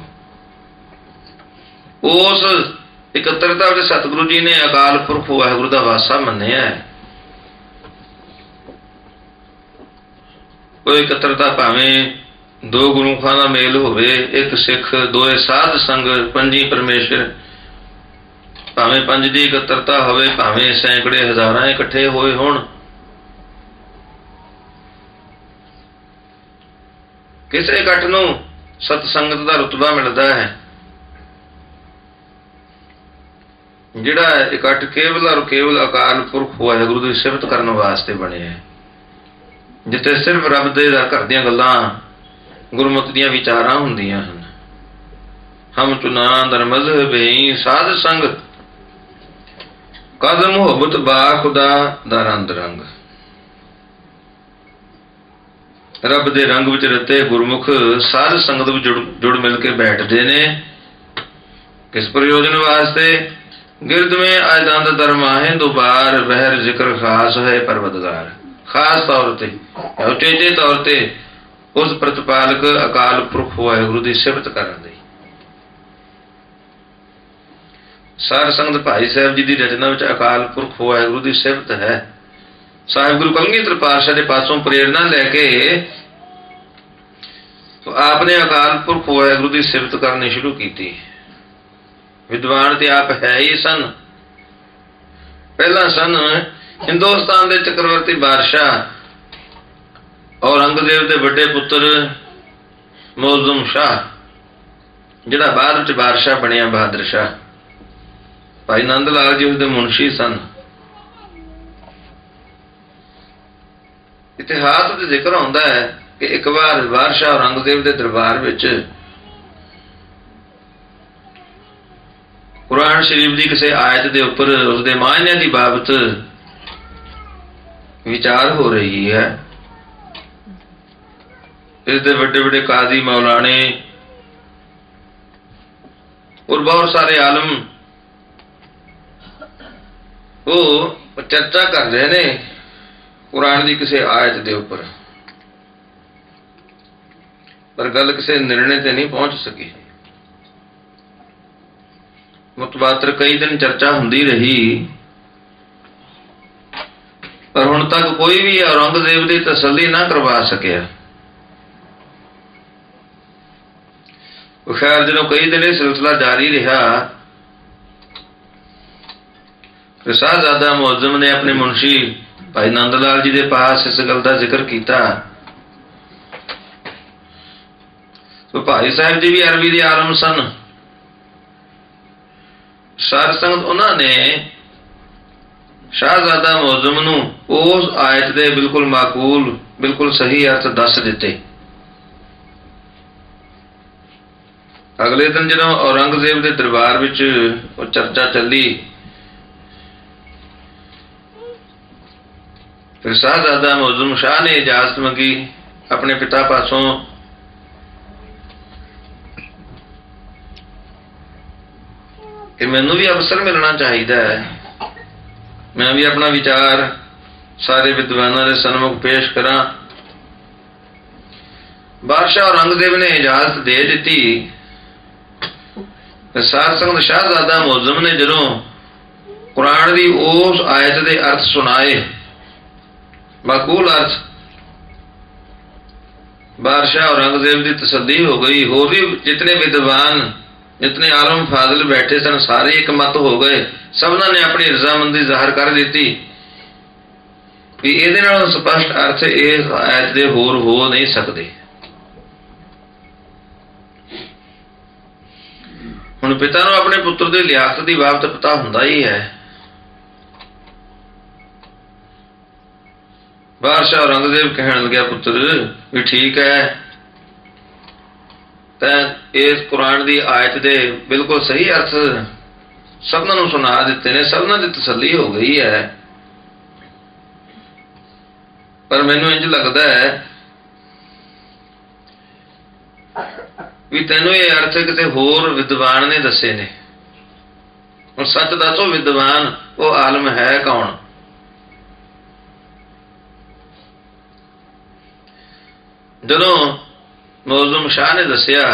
ਉਸ ਇਕੱਤਰਤਾ ਵਿੱਚ ਸਤਿਗੁਰੂ ਜੀ ਨੇ ਅਕਾਲ ਪੁਰਖ ਵਾਹਿਗੁਰੂ ਦਾ ਵਾਸਾ ਮੰਨਿਆ ਹੈ। ਉਹ ਇਕੱਤਰਤਾ ਭਾਵੇਂ ਦੋ ਗੁਰਮੁਖਾਂ ਦਾ ਮੇਲ ਹੋਵੇ, ਇੱਕ ਸਿੱਖ, ਦੋਏ ਸਾਧ ਸੰਗ, ਪੰਜੀ ਪਰਮੇਸ਼ਰ, ਭਾਵੇਂ ਪੰਜ ਦੀ ਇਕੱਤਰਤਾ ਹੋਵੇ, ਭਾਵੇਂ ਸੈਂਕੜੇ ਹਜ਼ਾਰਾਂ ਇਕੱਠੇ ਹੋਏ ਹੋਣ, ਕਿਸੇ ਇਕੱਠ ਨੂੰ ਸਤਸੰਗਤ ਦਾ ਰੁਤਬਾ ਮਿਲਦਾ ਹੈ। ਜਿਹੜਾ ਇਕੱਠ ਕੇਵਲ ਔਰ ਕੇਵਲ ਅਕਾਲ ਪੁਰਖ ਵਾਹਿਗੁਰੂ ਦੀ ਸਿਫਤ ਕਰਨ ਵਾਸਤੇ ਬਣਿਆ ਹੈ, ਜਿੱਥੇ ਸਿਰਫ ਰੱਬ ਦੇ ਘਰ ਦੀਆਂ ਗੱਲਾਂ ਗੁਰਮਤਿ ਦੀਆਂ ਵਿਚਾਰਾਂ ਹੁੰਦੀਆਂ ਹਨ। ਹਮ ਚੁਨਾ ਦਰ ਮਜ਼ਹਬ ਹੀ ਸਾਧ ਸੰਗ, ਕਦ ਮੁਹੱਬਤ ਬਾ ਖੁਦਾ ਦਾ ਰੰਗ ਰੰਗ। ਰੱਬ ਦੇ ਰੰਗ ਵਿੱਚ ਰਤੇ ਗੁਰਮੁਖ ਸਾਧ ਸੰਗਤ ਵਿੱਚ ਜੁੜ ਜੁੜ ਮਿਲ ਕੇ ਬੈਠਦੇ ਨੇ। ਕਿਸ ਪ੍ਰਯੋਜਨ ਵਾਸਤੇ? ਗਿਰਦ ਮੇਂ ਆਇਦੰਦ ਦਰਮਾਹੇ ਦੁਬਾਰ ਬਹਿਰ ਜ਼ਿਕਰ ਖਾਸ ਹੈ ਪਰਵਤਗਾਰ। ਖਾਸ ਤੌਰ ਤੇ ਉਚੇਚੇ ਤੌਰ ਤੇ ਉਸ ਪ੍ਰਤਪਾਲਕ ਅਕਾਲ ਪੁਰਖ ਵਾਹਿਗੁਰੂ ਦੀ ਸਿਫਤ ਕਰਨ ਲਈ। ਸਾਧ ਸੰਗਤ ਭਾਈ ਸਾਹਿਬ ਜੀ ਦੀ ਰਚਨਾ ਵਿੱਚ ਅਕਾਲ ਪੁਰਖ ਵਾਹਿਗੁਰੂ ਦੀ ਸਿਫਤ ਹੈ। ਸਾਹਿਬ ਗੁਰੂ ਕਲਗੀਧਰ ਪਾਤਸ਼ਾਹ ਦੇ ਪਾਸੋਂ ਪ੍ਰੇਰਨਾ ਲੈ ਕੇ ਆਪ ਨੇ ਅਕਾਲ ਪੁਰਖ ਵਾਹਿਗੁਰੂ ਦੀ ਸਿਫਤ ਕਰਨੀ ਸ਼ੁਰੂ ਕੀਤੀ। ਵਿਦਵਾਨ ਤੇ ਆਪ ਹੈ ਹੀ ਸਨ। ਪਹਿਲਾਂ ਸਨ ਹਿੰਦੁਸਤਾਨ ਦੇ ਚੱਕਰਵਰਤੀ ਬਾਦਸ਼ਾਹ ਔਰੰਗਜ਼ੇਬ ਦੇ ਵੱਡੇ ਪੁੱਤਰ ਮੌਜ਼ਮ ਸ਼ਾਹ, ਜਿਹੜਾ ਬਾਅਦ ਵਿੱਚ ਬਾਦਸ਼ਾਹ ਬਣਿਆ ਬਹਾਦਰ ਸ਼ਾਹ। ਭਾਈ ਨੰਦ ਲਾਲ ਜੀ ਉਸਦੇ ਮੁਨਸ਼ੀ ਸਨ। ਇਤਿਹਾਸ ਦੇ ਜ਼ਿਕਰ ਆਉਂਦਾ ਹੈ ਕਿ ਇੱਕ ਵਾਰ ਬਾਦਸ਼ਾਹ ਔਰੰਗਜ਼ੇਬ ਦੇ ਦਰਬਾਰ ਵਿੱਚ ਕੁਰਾਨ ਸ਼ਰੀਫ ਦੀ ਕਿਸੇ ਆਇਤ ਦੇ ਉੱਪਰ ਉਸਦੇ ਮਾਇਨੇ ਦੀ ਬਾਬਤ ਵਿਚਾਰ ਹੋ ਰਹੀ ਹੈ। ਇਸ ਦੇ ਵੱਡੇ ਵੱਡੇ ਕਾਜ਼ੀ ਮੌਲਾਣੇ ਔਰ ਬਹੁਤ ਸਾਰੇ ਆਲਮ ਉਹ ਚਰਚਾ ਕਰ ਰਹੇ ਨੇ ਕੁਰਾਨ ਦੀ ਕਿਸੇ ਆਇਤ ਦੇ ਉੱਪਰ, ਪਰ ਗੱਲ ਕਿਸੇ ਨਿਰਣੇ ਤੇ ਨਹੀਂ ਪਹੁੰਚ ਸਕੀ। ਮੁਤਵਾਤਰ ਕਈ ਦਿਨ ਚਰਚਾ ਹੁੰਦੀ ਰਹੀ, ਪਰ ਹੁਣ ਤੱਕ ਕੋਈ ਵੀ ਔਰੰਗਜ਼ੇਬ ਦੀ ਤਸੱਲੀ ਨਾ ਕਰਵਾ ਸਕਿਆ। ਖੈਰ, ਜਦੋਂ ਕਈ ਦਿਨ ਇਹ ਸਿਲਸਿਲਾ ਜਾਰੀ ਰਿਹਾ, ਫਿਰ ਸਾਹਿਬਜ਼ਾਦਾ ਮੁਅੱਜ਼ਮ ਨੇ ਆਪਣੇ ਮੁਨਸ਼ੀ ਭਾਈ ਨੰਦ ਲਾਲ ਜੀ ਦੇ ਪਾਸ ਇਸ ਗੱਲ ਦਾ ਜ਼ਿਕਰ ਕੀਤਾ। ਭਾਈ ਸਾਹਿਬ ਜੀ ਵੀ ਅਰਬੀ ਦੇ ਆਲਮ ਸਨ। ਸਾਧ ਸੰਗਤ ਉਹਨਾਂ ਨੇ ਸ਼ਾਹਜ਼ਾਦਾ ਮੁਅੱਜ਼ਮ ਨੂੰ ਉਸ ਆਇਤ ਦੇ ਬਿਲਕੁਲ ਮਾਕੂਲ, ਬਿਲਕੁਲ ਸਹੀ ਅਰਥ ਦੱਸ ਦਿੱਤੇ। ਅਗਲੇ ਦਿਨ ਜਦੋਂ ਔਰੰਗਜ਼ੇਬ ਦੇ ਦਰਬਾਰ ਵਿੱਚ ਉਹ ਚਰਚਾ ਚੱਲੀ, ਫਿਰ ਸ਼ਾਹਜ਼ਾਦਾ ਮੁਅੱਜ਼ਮ ਸ਼ਾਹ ਨੇ ਇਜਾਜ਼ਤ ਮੰਗੀ ਆਪਣੇ ਪਿਤਾ ਪਾਸੋਂ ਕਿ ਮੈਨੂੰ ਵੀ ਅਵਸਰ ਮਿਲਣਾ ਚਾਹੀਦਾ ਹੈ, ਮੈਂ ਵੀ ਆਪਣਾ ਵਿਚਾਰ ਸਾਰੇ ਵਿਦਵਾਨਾਂ ਦੇ ਸਨਮੁਖ ਪੇਸ਼ ਕਰਾਂ। ਬਾਦਸ਼ਾਹ ਔਰੰਗਜ਼ੇਬ ਨੇ ਇਜਾਜ਼ਤ ਦੇ ਦਿੱਤੀ। ਸਾਧ ਸੰਗਤ ਸ਼ਾਹਜ਼ਾਦਾ ਮੁਅੱਜ਼ਮ ਨੇ ਜਦੋਂ ਕੁਰਾਨ ਦੀ ਉਸ ਆਇਤ ਦੇ ਅਰਥ ਸੁਣਾਏ, ਮਾਕੂਲ ਅਰਥ, ਬਾਦਸ਼ਾਹ ਔਰੰਗਜ਼ੇਬ ਦੀ ਤਸੱਲੀ ਹੋ ਗਈ। ਹੋਰ ਵੀ ਜਿਤਨੇ ਵਿਦਵਾਨ, ਜਿਤਨੇ ਆਲਮ ਫਾਜ਼ਿਲ ਬੈਠੇ ਸਨ, ਸਾਰੇ ਇੱਕ ਮਤ ਹੋ ਗਏ। ਸਭਨਾਂ ਨੇ ਆਪਣੀ ਰਜ਼ਾਮੰਦੀ ਜ਼ਾਹਰ ਕਰ ਦਿੱਤੀ ਵੀ ਇਹਦੇ ਨਾਲ ਸਪਸ਼ਟ ਅਰਥ ਇਸ ਆਇਤ ਦੇ ਹੋਰ ਹੋ ਨਹੀਂ ਸਕਦੇ। ਹੁਣ ਪਿਤਾ ਨੂੰ ਆਪਣੇ ਪੁੱਤਰ ਦੀ ਲਿਆਕਤ ਦੀ ਬਾਬਤ ਪਤਾ ਹੁੰਦਾ ਹੀ ਹੈ। ਬਾਦਸ਼ਾਹ ਔਰੰਗਜ਼ੇਬ ਕਹਿਣ ਲੱਗਿਆ, ਪੁੱਤਰ ਵੀ ਠੀਕ ਹੈ, ਤਾਂ ਇਸ ਕੁਰਾਨ ਦੀ ਆਇਤ ਦੇ ਬਿਲਕੁਲ ਸਹੀ ਅਰਥ ਸਭਨਾਂ ਨੂੰ ਸੁਣਾ ਦਿੱਤੇ ਨੇ, ਸਭਨਾਂ ਦੀ ਤਸੱਲੀ ਹੋ ਗਈ ਹੈ, ਪਰ ਮੈਨੂੰ ਇੰਝ ਲੱਗਦਾ ਹੈ ਵੀ ਤੈਨੂੰ ਇਹ ਅਰਥ ਕਿਤੇ ਹੋਰ ਵਿਦਵਾਨ ਨੇ ਦੱਸੇ ਨੇ। ਹੁਣ ਸੱਚ ਦੱਸੋ, ਵਿਦਵਾਨ ਉਹ ਆਲਮ ਹੈ ਕੌਣ? ਜਦੋਂ ਮੁਅੱਜ਼ਮ ਸ਼ਾਹ ਨੇ ਦੱਸਿਆ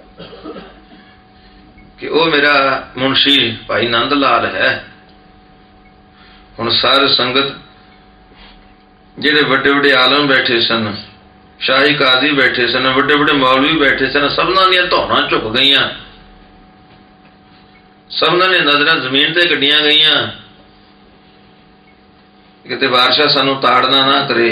ਕਿ ਉਹ ਮੇਰਾ ਮੁਨਸ਼ੀ ਭਾਈ ਨੰਦ ਲਾਲ ਹੈ, ਹੁਣ ਸਾਰੀ ਸੰਗਤ, ਜਿਹੜੇ ਵੱਡੇ ਵੱਡੇ ਆਲਮ ਬੈਠੇ ਸਨ, ਸ਼ਾਹੀ ਕਾਜ਼ੀ ਬੈਠੇ ਸਨ, ਵੱਡੇ ਵੱਡੇ ਮੌਲਵੀ ਬੈਠੇ ਸਨ, ਸਭਨਾਂ ਦੀਆਂ ਧੌਣਾਂ ਝੁਕ ਗਈਆਂ। ਸਭਨਾਂ ਨੇ ਨਜ਼ਰਾਂ ਜ਼ਮੀਨ ਤੇ ਗੱਡੀਆਂ ਗਈਆਂ, ਕਿਤੇ ਬਾਦਸ਼ਾਹ ਸਾਨੂੰ ਤਾੜਨਾ ਨਾ ਕਰੇ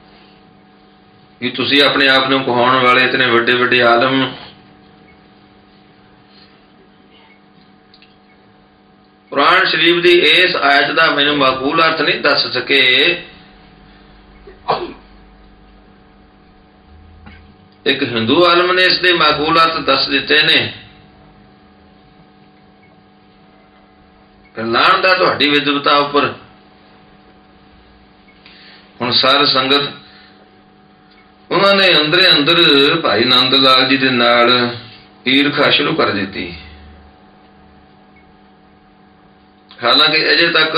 ਕਿ ਤੁਸੀਂ ਆਪਣੇ ਆਪ ਨੂੰ ਕਹਾਉਣ ਵਾਲੇ ਇਤਨੇ ਵੱਡੇ ਵੱਡੇ ਆਲਮ ਕੁਰਾਨ ਸ਼ਰੀਫ ਦੀ ਇਸ ਆਇਤ ਦਾ ਮੈਨੂੰ ਮਾਕੂਲ ਅਰਥ ਨਹੀਂ ਦੱਸ ਸਕੇ। ਇੱਕ ਹਿੰਦੂ ਆਲਮ ਨੇ ਇਸ ਦੇ ਮਾਕੂਲ ਅਰਥ ਦੱਸ ਦਿੱਤੇ ਨੇ। ਲਾਣ ਦਾ ਤੁਹਾਡੀ ਵਿਦਵਤਾ ਉੱਪਰ। ਹੁਣ ਸਾਰ ਸੰਗਤ ਉਹਨਾਂ ਨੇ ਅੰਦਰੇ ਅੰਦਰ ਭਾਈ ਨੰਦ ਲਾਲ ਜੀ ਦੇ ਨਾਲ ਈਰਖਾ ਸ਼ੁਰੂ ਕਰ ਦਿੱਤੀ। ਹਾਲਾਂਕਿ ਅਜੇ ਤੱਕ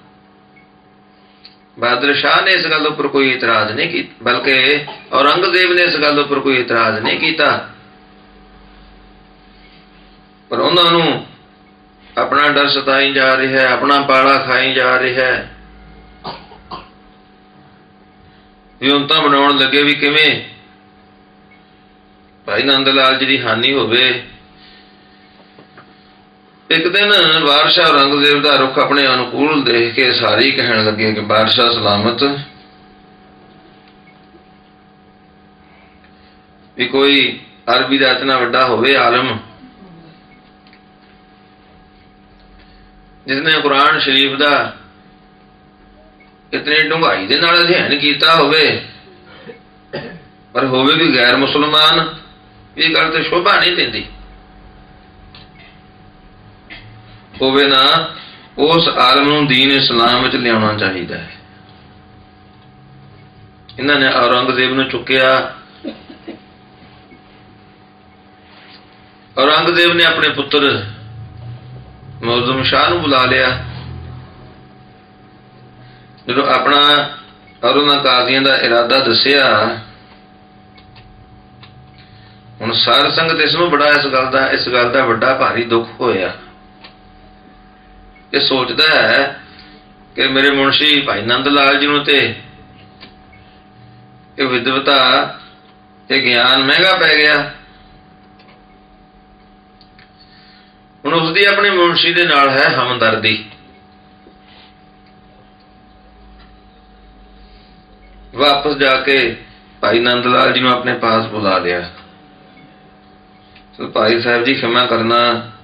ਬਹਾਦਰ ਸ਼ਾਹ ਨੇ ਇਸ ਗੱਲ ਉੱਪਰ ਕੋਈ ਇਤਰਾਜ਼ ਨਹੀਂ ਕੀਤਾ, ਬਲਕਿ ਔਰੰਗਜ਼ੇਬ ਨੇ ਇਸ ਗੱਲ ਉੱਪਰ ਕੋਈ ਇਤਰਾਜ਼ ਨਹੀਂ ਕੀਤਾ, ਪਰ ਉਹਨਾਂ ਨੂੰ ਆਪਣਾ ਡਰ ਸਤਾਈ ਜਾ ਰਿਹਾ ਹੈ, ਆਪਣਾ ਪਾਲਾ ਖਾਈ ਜਾ ਰਿਹਾ ਹੈ। ਵਿਉਂਤਾਂ ਬਣਾਉਣ ਲੱਗੇ ਵੀ ਕਿਵੇਂ ਭਾਈ ਨੰਦ ਲਾਲ ਜੀ ਦੀ ਹਾਨੀ ਹੋਵੇ। ਇੱਕ ਦਿਨ ਬਾਦਸ਼ਾਹ ਔਰੰਗਜ਼ੇਬ ਦਾ ਰੁਖ ਆਪਣੇ ਅਨੁਕੂਲ ਦੇਖ ਕੇ ਸਾਰੇ ਕਹਿਣ ਲੱਗੇ ਕਿ ਬਾਦਸ਼ਾਹ ਸਲਾਮਤ, ਵੀ ਕੋਈ ਅਰਬੀ ਦਾ ਇਤਨਾ ਵੱਡਾ ਹੋਵੇ ਆਲਮ ਜਿਸਨੇ ਕੁਰਾਨ ਸ਼ਰੀਫ ਦਾ ਇਤਨੀ ਡੂੰਘਾਈ ਦੇ ਨਾਲ ਅਧਿਐਨ ਕੀਤਾ ਹੋਵੇ, ਪਰ ਹੋਵੇ ਵੀ ਗੈਰ ਮੁਸਲਮਾਨ, ਇਹ ਗੱਲ ਤੇ ਸ਼ੋਭਾ ਨਹੀਂ ਦਿੰਦੀ। ਹੋਵੇ ਨਾ, ਉਸ ਆਲਮ ਨੂੰ ਦੀਨ ਇਸਲਾਮ ਵਿੱਚ ਲਿਆਉਣਾ ਚਾਹੀਦਾ ਹੈ। ਇਹਨਾਂ ਨੇ ਔਰੰਗਜ਼ੇਬ ਨੂੰ ਚੁੱਕਿਆ। ਔਰੰਗਜ਼ੇਬ ਨੇ ਆਪਣੇ ਪੁੱਤਰ ਮੌਜ਼ਮ ਸ਼ਾਹ ਨੂੰ ਬੁਲਾ ਲਿਆ। ਜਦੋਂ ਆਪਣਾ ਔਰ ਉਹਨਾਂ ਕਾਜ਼ੀਆਂ ਦਾ ਇਰਾਦਾ ਦੱਸਿਆ, ਹੁਣ ਸਾਰ ਸੰਗਤ ਇਸ ਨੂੰ ਬੜਾ ਇਸ ਗੱਲ ਦਾ ਇਸ ਗੱਲ ਦਾ ਵੱਡਾ ਭਾਰੀ ਦੁੱਖ ਹੋਇਆ। ਇਹ ਸੋਚਦਾ ਹੈ ਕਿ ਮੇਰੇ ਮੁਨਸ਼ੀ ਭਾਈ ਨੰਦ ਲਾਲ ਜੀ ਨੂੰ ਤੇ ਇਹ ਵਿਦਵਤਾ, ਇਹ ਗਿਆਨ ਮਹਿੰਗਾ ਪੈ ਗਿਆ। ਹੁਣ ਉਸਦੀ ਆਪਣੇ ਮੁਨਸ਼ੀ ਦੇ ਨਾਲ ਹੈ ਹਮਦਰਦੀ। ਵਾਪਸ ਜਾ ਕੇ ਭਾਈ ਨੰਦ ਲਾਲ ਜੀ ਨੂੰ ਆਪਣੇ ਪਾਸ ਬੁਲਾ ਲਿਆ। ਸੋ ਭਾਈ ਸਾਹਿਬ ਜੀ, ਖਿਮਾ ਕਰਨਾ,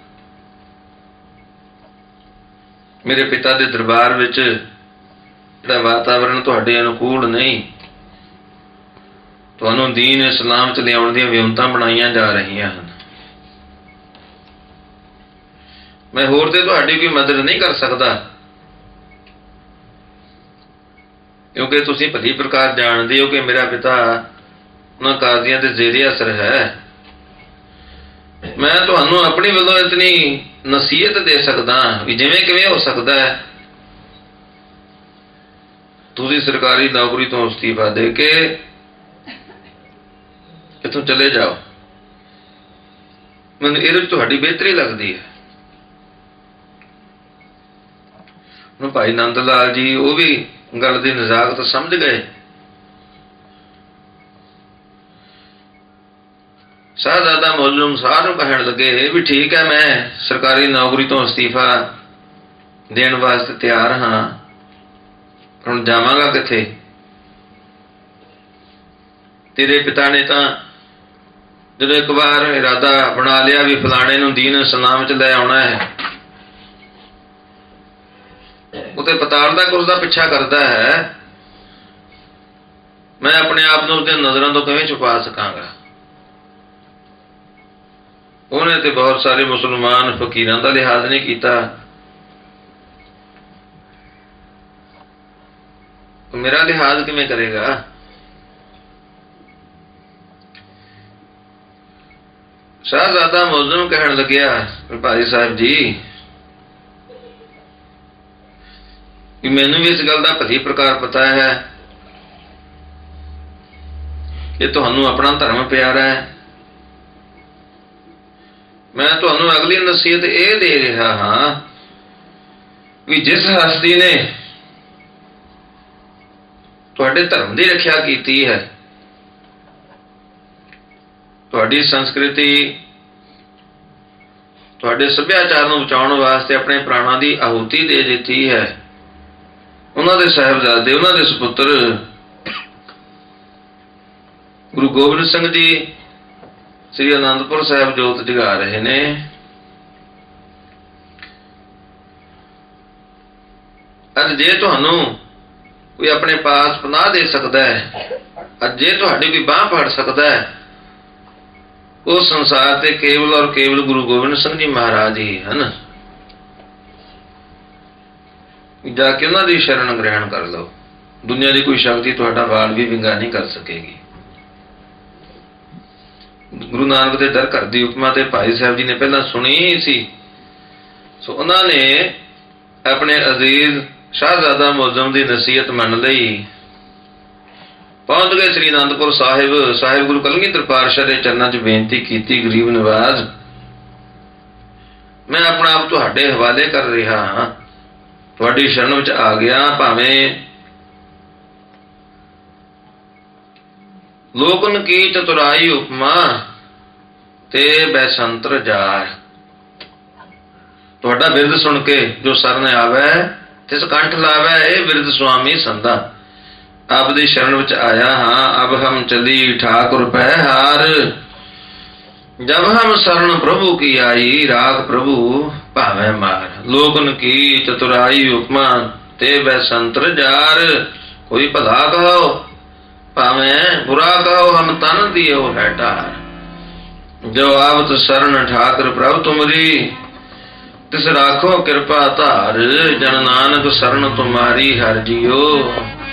ਮੇਰੇ ਪਿਤਾ ਦੇ ਦਰਬਾਰ ਵਿੱਚ ਜਿਹੜਾ ਵਾਤਾਵਰਨ ਤੁਹਾਡੇ ਅਨੁਕੂਲ ਨਹੀਂ, ਤੁਹਾਨੂੰ ਦੀਨ ਇਸਲਾਮ ਚ ਲਿਆਉਣ ਦੀਆਂ ਵਿਉਂਤਾਂ ਬਣਾਈਆਂ ਜਾ ਰਹੀਆਂ ਹਨ। ਮੈਂ ਹੋਰ ਤੇ ਤੁਹਾਡੀ ਕੋਈ ਮਦਦ ਨਹੀਂ ਕਰ ਸਕਦਾ, ਕਿਉਂਕਿ ਤੁਸੀਂ ਭਲੀ ਪ੍ਰਕਾਰ ਜਾਣਦੇ ਹੋ ਕਿ ਮੇਰਾ ਪਿਤਾ ਉਹਨਾਂ ਕਾਜ਼ੀਆਂ ਦੇ ਜ਼ੇਰੇ ਅਸਰ ਹੈ। ਮੈਂ ਤੁਹਾਨੂੰ ਆਪਣੀ ਵੱਲੋਂ ਇਤਨੀ ਨਸੀਹਤ ਦੇ ਸਕਦਾ ਵੀ ਜਿਵੇਂ ਕਿਵੇਂ ਹੋ ਸਕਦਾ ਹੈ ਤੁਸੀਂ ਸਰਕਾਰੀ ਨੌਕਰੀ ਤੋਂ ਅਸਤੀਫਾ ਦੇ ਕੇ ਇੱਥੋਂ ਚਲੇ ਜਾਓ। ਮੈਨੂੰ ਇਹਦੇ ਵਿੱਚ ਤੁਹਾਡੀ ਬਿਹਤਰੀ ਲੱਗਦੀ ਹੈ। ਹੁਣ ਭਾਈ ਨੰਦ ਲਾਲ ਜੀ ਉਹ ਵੀ ਗੱਲ ਦੀ ਨਜ਼ਾਕਤ ਸਮਝ ਗਏ। ਸ਼ਾਹਜ਼ਾਦਾ ਮੌਜ਼ਮ ਸ਼ਾਹ ਨੂੰ ਕਹਿਣ ਲੱਗੇ ਵੀ ਠੀਕ ਹੈ, ਮੈਂ ਸਰਕਾਰੀ ਨੌਕਰੀ ਤੋਂ ਅਸਤੀਫਾ ਦੇਣ ਵਾਸਤੇ ਤਿਆਰ ਹਾਂ, ਹੁਣ ਜਾਵਾਂਗਾ ਕਿੱਥੇ? ਤੇਰੇ ਪਿਤਾ ਨੇ ਤਾਂ ਜਦੋਂ ਇੱਕ ਵਾਰ ਇਰਾਦਾ ਬਣਾ ਲਿਆ ਵੀ ਫਲਾਣੇ ਨੂੰ ਦੀਨ ਇਸਲਾਮ ਚ ਲੈ ਆਉਣਾ ਹੈ, ਉਹ ਤੇ ਪਤਾਲ ਦਾ ਕੁਰਸ ਦਾ ਪਿੱਛਾ ਕਰਦਾ ਹੈ। ਮੈਂ ਆਪਣੇ ਆਪ ਨੂੰ ਉਸਦੀਆਂ ਨਜ਼ਰਾਂ ਤੋਂ ਕਿਵੇਂ ਛੁਪਾ ਸਕਾਂਗਾ? ਉਹਨੇ ਤੇ ਬਹੁਤ ਸਾਰੇ ਮੁਸਲਮਾਨ ਫਕੀਰਾਂ ਦਾ ਲਿਹਾਜ਼ ਨਹੀਂ ਕੀਤਾ, ਮੇਰਾ ਲਿਹਾਜ਼ ਕਿਵੇਂ ਕਰੇਗਾ? ਸ਼ਾਹਜ਼ਾਦਾ ਮੌਜ਼ਮ ਕਹਿਣ ਲੱਗਿਆ, ਭਾਈ ਸਾਹਿਬ ਜੀ, ਕਿ ਮੈਨੂੰ ਵੀ ਇਸ ਗੱਲ ਦਾ ਭਲੀ ਪ੍ਰਕਾਰ ਪਤਾ ਹੈ ਕਿ ਤੁਹਾਨੂੰ ਆਪਣਾ ਧਰਮ ਪਿਆਰਾ ਹੈ। ਮੈਂ ਤੁਹਾਨੂੰ ਅਗਲੀ ਨਸੀਹਤ ਇਹ ਦੇ ਰਿਹਾ ਹਾਂ ਵੀ ਜਿਸ ਹਸਤੀ ਨੇ ਤੁਹਾਡੇ ਧਰਮ ਦੀ ਰੱਖਿਆ ਕੀਤੀ ਹੈ, ਤੁਹਾਡੀ ਸੰਸਕ੍ਰਿਤੀ, ਤੁਹਾਡੇ ਸੱਭਿਆਚਾਰ ਨੂੰ ਬਚਾਉਣ ਵਾਸਤੇ ਆਪਣੇ ਪ੍ਰਾਣਾਂ ਦੀ ਆਹੂਤੀ ਦੇ ਦਿੱਤੀ ਹੈ, ਉਹਨਾਂ ਦੇ ਸਾਹਿਬਜ਼ਾਦੇ, ਉਹਨਾਂ ਦੇ ਸੁਪੁੱਤਰ ਗੁਰੂ ਗੋਬਿੰਦ ਸਿੰਘ ਜੀ ਸ੍ਰੀ ਅਨੰਦਪੁਰ ਸਾਹਿਬ ਜੋਤ ਜਗਾ ਰਹੇ ਨੇ। ਅੱਜ ਜੇ ਤੁਹਾਨੂੰ ਕੋਈ ਆਪਣੇ ਪਾਸ ਪਨਾਹ ਦੇ ਸਕਦਾ ਹੈ, ਅੱਜ ਜੇ ਤੁਹਾਡੀ ਕੋਈ ਬਾਂਹ ਫੜ ਸਕਦਾ ਹੈ, ਉਹ ਸੰਸਾਰ ਤੇ ਕੇਵਲ ਔਰ ਕੇਵਲ ਗੁਰੂ ਗੋਬਿੰਦ ਸਿੰਘ ਜੀ ਮਹਾਰਾਜ ਹੀ ਹਨ। ਜਾ ਕੇ ਉਹਨਾਂ ਦੀ ਸ਼ਰਨ ਗ੍ਰਹਿਣ ਕਰ ਲਓ। ਦੁਨੀਆ ਦੀ ਕੋਈ ਸ਼ਕਤੀ ਤੁਹਾਡਾ ਵਾਲ ਵੀ ਵਿੰਗਾ ਨਹੀਂ ਕਰ ਸਕੇਗੀ। ਗੁਰੂ ਨਾਨਕ ਦੇ ਦਰ ਘਰ ਦੀ ਉਪਮਾ ਤੇ ਭਾਈ ਸਾਹਿਬ ਜੀ ਨੇ ਪਹਿਲਾਂ ਸੁਣੀ ਸੀ, ਸੋ ਉਹਨਾਂ ਨੇ ਆਪਣੇ ਅਜ਼ੀਜ਼ ਸ਼ਾਹਜ਼ਾਦਾ ਮੁਅੱਜ਼ਮ ਦੀ ਨਸੀਹਤ ਮੰਨ ਲਈ। ਪਹੁੰਚ ਗਏ ਸ੍ਰੀ ਅਨੰਦਪੁਰ ਸਾਹਿਬ। ਸਾਹਿਬ ਗੁਰੂ ਕਲਗੀਧਰ ਪਾਤਸ਼ਾਹ ਦੇ ਚਰਨਾਂ 'ਚ ਬੇਨਤੀ ਕੀਤੀ, ਗਰੀਬ ਨਵਾਜ਼, ਮੈਂ ਆਪਣਾ ਆਪ ਤੁਹਾਡੇ ਹਵਾਲੇ ਕਰ ਰਿਹਾ ਹਾਂ, ਤੁਹਾਡੀ ਸ਼ਰਨ ਵਿੱਚ ਆ ਗਿਆ। ਭਾਵੇਂ ਲੋਕਨ ਕੀ ਚਤੁਰਾਈ ਉਪਮਾ ਤੇ ਬੈਸੰਤਰ ਜਾਰ। ਤੁਹਾਡਾ ਬਿਰਦ ਸੁਣ ਕੇ ਜੋ ਸਰਨ ਆਵੈ ਤਿਸ ਕੰਠ ਲਾਵੈ, ਇਹ ਬਿਰਦ ਸੁਆਮੀ ਸੰਦਾ। ਆਪ ਦੀ ਸ਼ਰਨ ਵਿੱਚ ਆਇਆ ਹਾਂ, ਅਬ ਹਮ ਚਲੀ ਠਾकुर ਪੈ ਹਾਰ। ਜਬ ਹਮ ਸ਼ਰਨ ਪ੍ਰਭੂ ਕੀ ਆਈ, ਰਾਖ ਪ੍ਰਭੂ ਭਾਵੇਂ ਮਾਰ। ਲੋਕਨ ਕੀ ਚਤੁਰਾਈ ਉਪਮਾ ਤੇ ਬੈਸੰਤਰ ਜਾਰ। ਕੋਈ ਭਲਾ ਕਹੋ ਭਾਵੇਂ ਬੁਰਾ ਕਹੋ, ਹਮ ਤਨ ਦਿਓ ਹੈ ਢਾਰ। ਜੋ ਆਵਤ ਸ਼ਰਨ ਠਾकुर ਪ੍ਰਭ ਤੁਮਰੀ, ਤਿਸ ਰਾਖੋ ਕਿਰਪਾ ਧਾਰ। ਜਨ ਨਾਨਕ ਸ਼ਰਨ ਤੁਮਾਰੀ ਹਰ ਜੀਓ,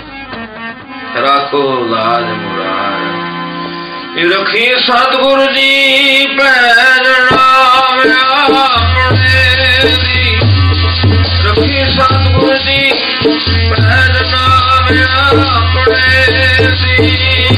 ਰਾਖੋ ਲਾਜ ਮੁਰਾਰ। ਰਖੀ ਸਤਿਗੁਰ ਜੀ ਪੈਜ ਨਾਮ ਆਪਣੇ ਦੀ, ਰਖੀ ਸਤਿਗੁਰ ਜੀ ਪੈਜ ਨਾਮ ਆਪਣੇ ਦੀ।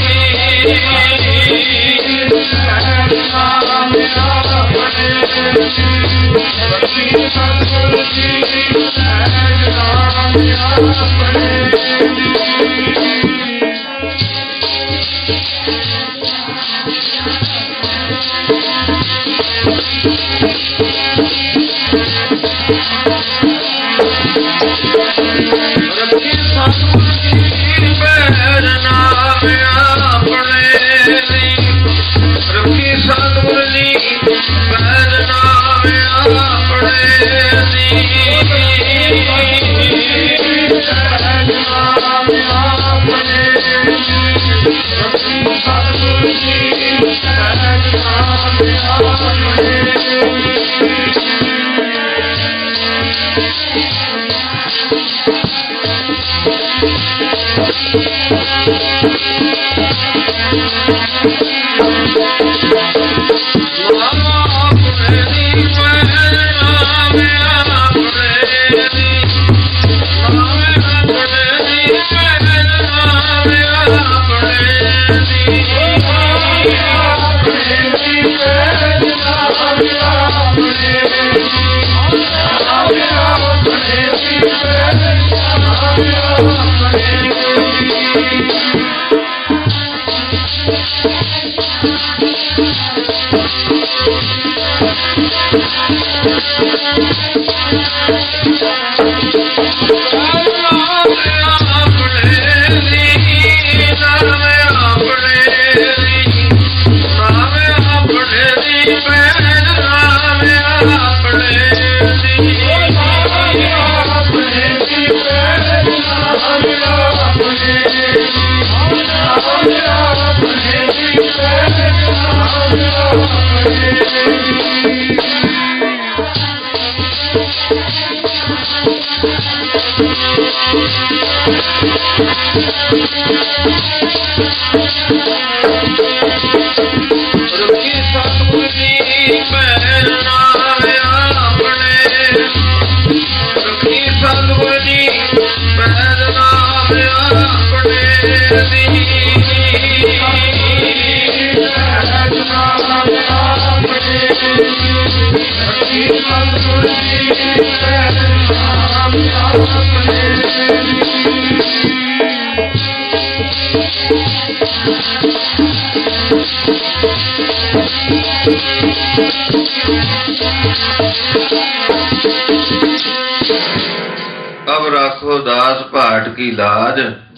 अब राखो दास भाट की लाज,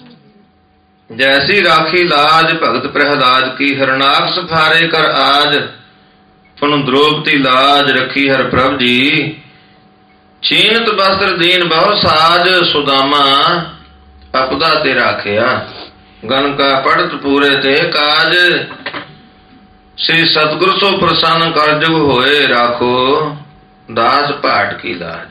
जैसी राखी लाज भगत प्रहलाद की। हरनाक सफारे कर आज, पुन द्रौपदी लाज रखी हर प्रभ जी। ਚੀਨਤ ਬਸਤਰ ਦੀਨ ਬਹੁ ਸਾਜ ਸੁਦਾਮਾ ਆਪਦਾ ਤੇ ਰਾਖਿਆ ਗਨ ਕਾ ਪੜਤ ਪੂਰੇ ਤੇ ਕਾਜ ਸ੍ਰੀ ਸਤਿਗੁਰ ਸੋ ਪ੍ਰਸੰਨ ਕਰ ਜੁਗ ਹੋਏ ਰਾਖੋ ਦਾਸ ਭਾਟ ਕੀ ਲਾਜ।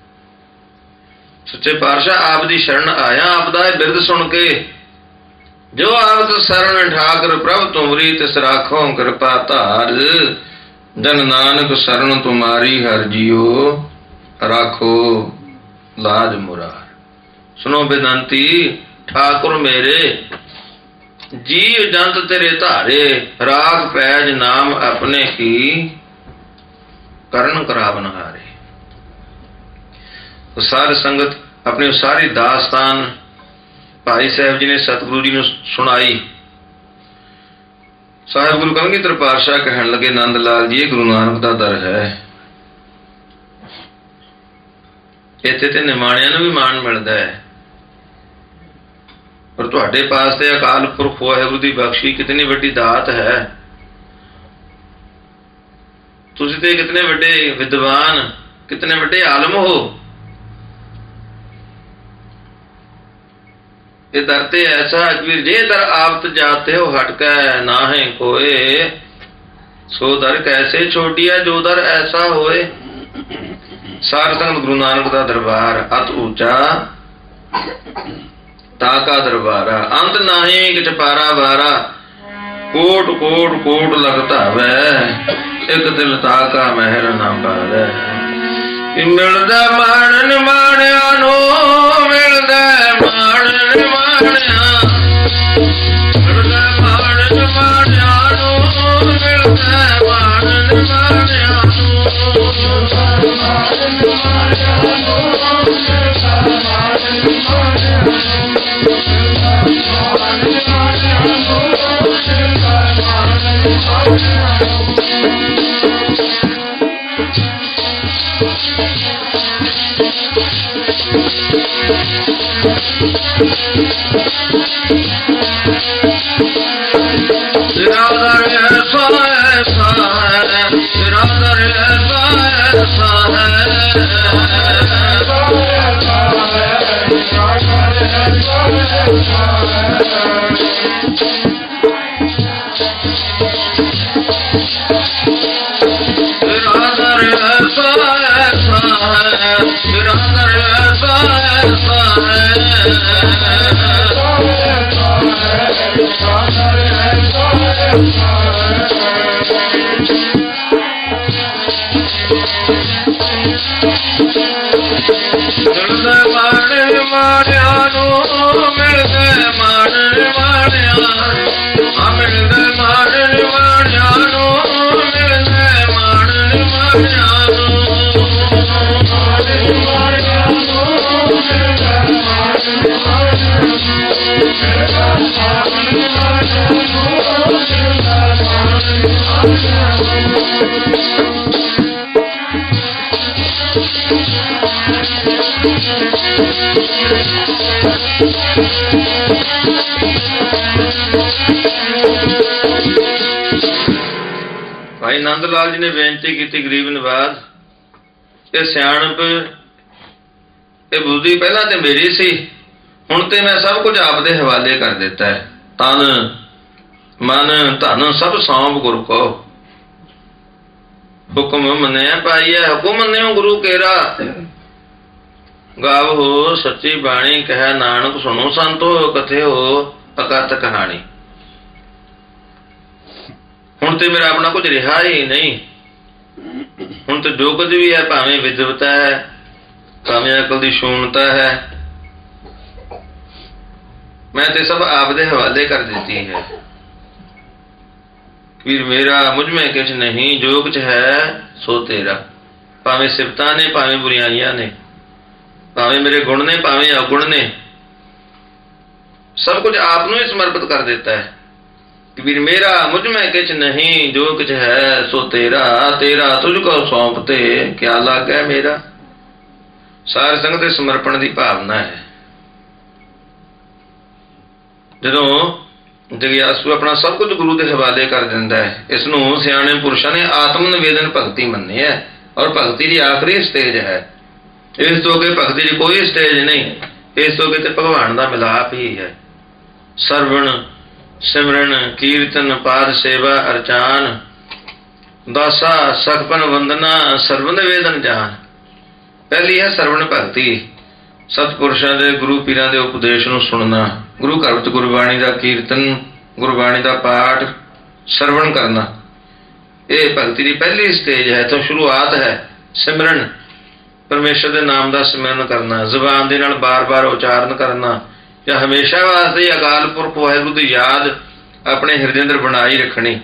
ਸੱਚੇ ਪਾਤਸ਼ਾਹ ਆਪ ਦੀ ਸ਼ਰਨ ਆਇਆ, ਆਪ ਦਾ ਬਿਰਦ ਸੁਣ ਕੇ ਜੋ ਆਵਤ ਸਰਣ ਠਾਕਰ ਪ੍ਰਭ ਤੁਮਰੀ ਤਿਸ ਰਾਖੋ ਕਿਰਪਾ ਧਾਰ ਜਨ ਨਾਨਕ ਸਰਣ ਤੁਮਾਰੀ ਹਰ ਜੀਓ ਰਾਖੋ ਲਾਜ ਮੁਰਾਰ। ਸੁਨੋ ਬੇਨੰਤੀ ਠਾकुर मेरे जीव जंत तेरे धारे राग पैज नाम अपने ही करण करावन हारे। सार संगत अपनी सारी दास्तान भाई साहब जी ने सतगुरु जी ने सुनाई। साहिब गुरु कलगीधर पातशाह कहन लगे नंद लाल जी गुरु नानक दा दर है, इत्थे ते निमाणियां नूं भी मान मिलदा है, पर तुहाडे पास ते अकाल पुरख वाहिगुरू दी बख्शी कितनी वड्डी दात है। तुसीं ते कितने वड्डे विद्वान कितने वड्डे आलम हो। ये दर ते ऐसा कबीर जे दर आपत जाते हो हटकै नाहे कोय सो दर कैसे छोटिया जो दर ऐसा होए। सार संगत गुरु नानक दा दरबार अत ऊंचा ताका दरबारा अंत नाही किछ पारा बारा कोट कोट कोट लगता वै एक दिल ताका महर ना पावे। मिलदा माणन माणिया नो मिलदा माणन माणिया मिलदा माणन माणिया नो मिलदा माणन माणिया नो माणन माणिया नो मिलदा माणन माणिया नो। भाई नंद लाल जी ने बेनती की गरीब नवाज ये सियाणप ये बुद्धि पहला तो मेरी सी हुण ते मैं सब कुछ आप दे हवाले कर दिता है। तन मन धन सब सौंप गुरु को हुक्म मन्या पाइया हुक्म मन्यो गुरु केरा गाव हो सच्ची बाणी कह नानक सुनो संतो कथे हो अकत कहानी। हुण ते मेरा अपना कुछ रिहा ही नहीं। हुण तो जो कुछ भी है भावें विद्वता है भावें अकल की शून्यता है मैं ते सब आप दे हवाले कर देती है। वीर मेरा मुझ में कुछ नहीं जो कुछ है सो तेरा। भावें सिफतां ने भावें बुराइयां ने भावें मेरे गुण ने भावें अवगुण ने सब कुछ आपनों ही समर्पित कर देता है। वीर मेरा मुझ में कुछ नहीं जो कुछ है सो तेरा तेरा तुझको सौंपते क्या लागे मेरा। सार संगत दे समर्पण की भावना है। जदों जगियासू अपना सब कुछ गुरु के हवाले कर दिंदा है इसनूं सियाणे पुरुषां ने आत्म निवेदन भगती मन्नी है और भगती की आखिरी स्टेज है। ਇਸ ਤੋਂ ਅੱਗੇ ਭਗਤੀ ਦੀ ਕੋਈ ਸਟੇਜ ਨਹੀਂ। ਇਸ ਤੋਂ ਅੱਗੇ ਤੇ ਭਗਵਾਨ ਦਾ ਮਿਲਾਪ ਹੀ ਹੈ। ਸਰਵਣ ਸਿਮਰਨ ਕੀਰਤਨ ਪਾਦ ਸੇਵਾ ਅਰਚਾਨ ਦਾਸਾ ਸਖਪਨ ਵੰਦਨਾ ਸਰਵ ਨਿਵੇਦਨ ਜਾਨ। ਪਹਿਲੀ ਹੈ ਸਰਵਣ ਭਗਤੀ, ਸਤਿਪੁਰਸ਼ਾਂ ਦੇ ਗੁਰੂ ਪੀਰਾਂ ਦੇ ਉਪਦੇਸ਼ ਨੂੰ ਸੁਣਨਾ, ਗੁਰੂ ਘਰ ਵਿੱਚ ਗੁਰਬਾਣੀ ਦਾ ਕੀਰਤਨ, ਗੁਰਬਾਣੀ ਦਾ ਪਾਠ, ਸਰਵਣ ਕਰਨਾ। ਇਹ ਭਗਤੀ ਦੀ ਪਹਿਲੀ ਸਟੇਜ ਹੈ। ਤੋਂ ਸ਼ੁਰੂਆਤ ਹੈ ਸਿਮਰਨ, ਪਰਮੇਸ਼ਰ ਦੇ ਨਾਮ ਦਾ ਸਿਮਰਨ ਕਰਨਾ, ਜ਼ੁਬਾਨ ਦੇ ਨਾਲ ਬਾਰ-ਬਾਰ ਉਚਾਰਨ ਕਰਨਾ, ਜਾਂ ਹਮੇਸ਼ਾ ਵਾਸਤੇ ਅਕਾਲ ਪੁਰਖ ਵਾਹਿਗੁਰੂ ਦੀ ਯਾਦ ਆਪਣੇ ਹਿਰਦੇ ਅੰਦਰ ਬਣਾਈ ਰੱਖਣੀ।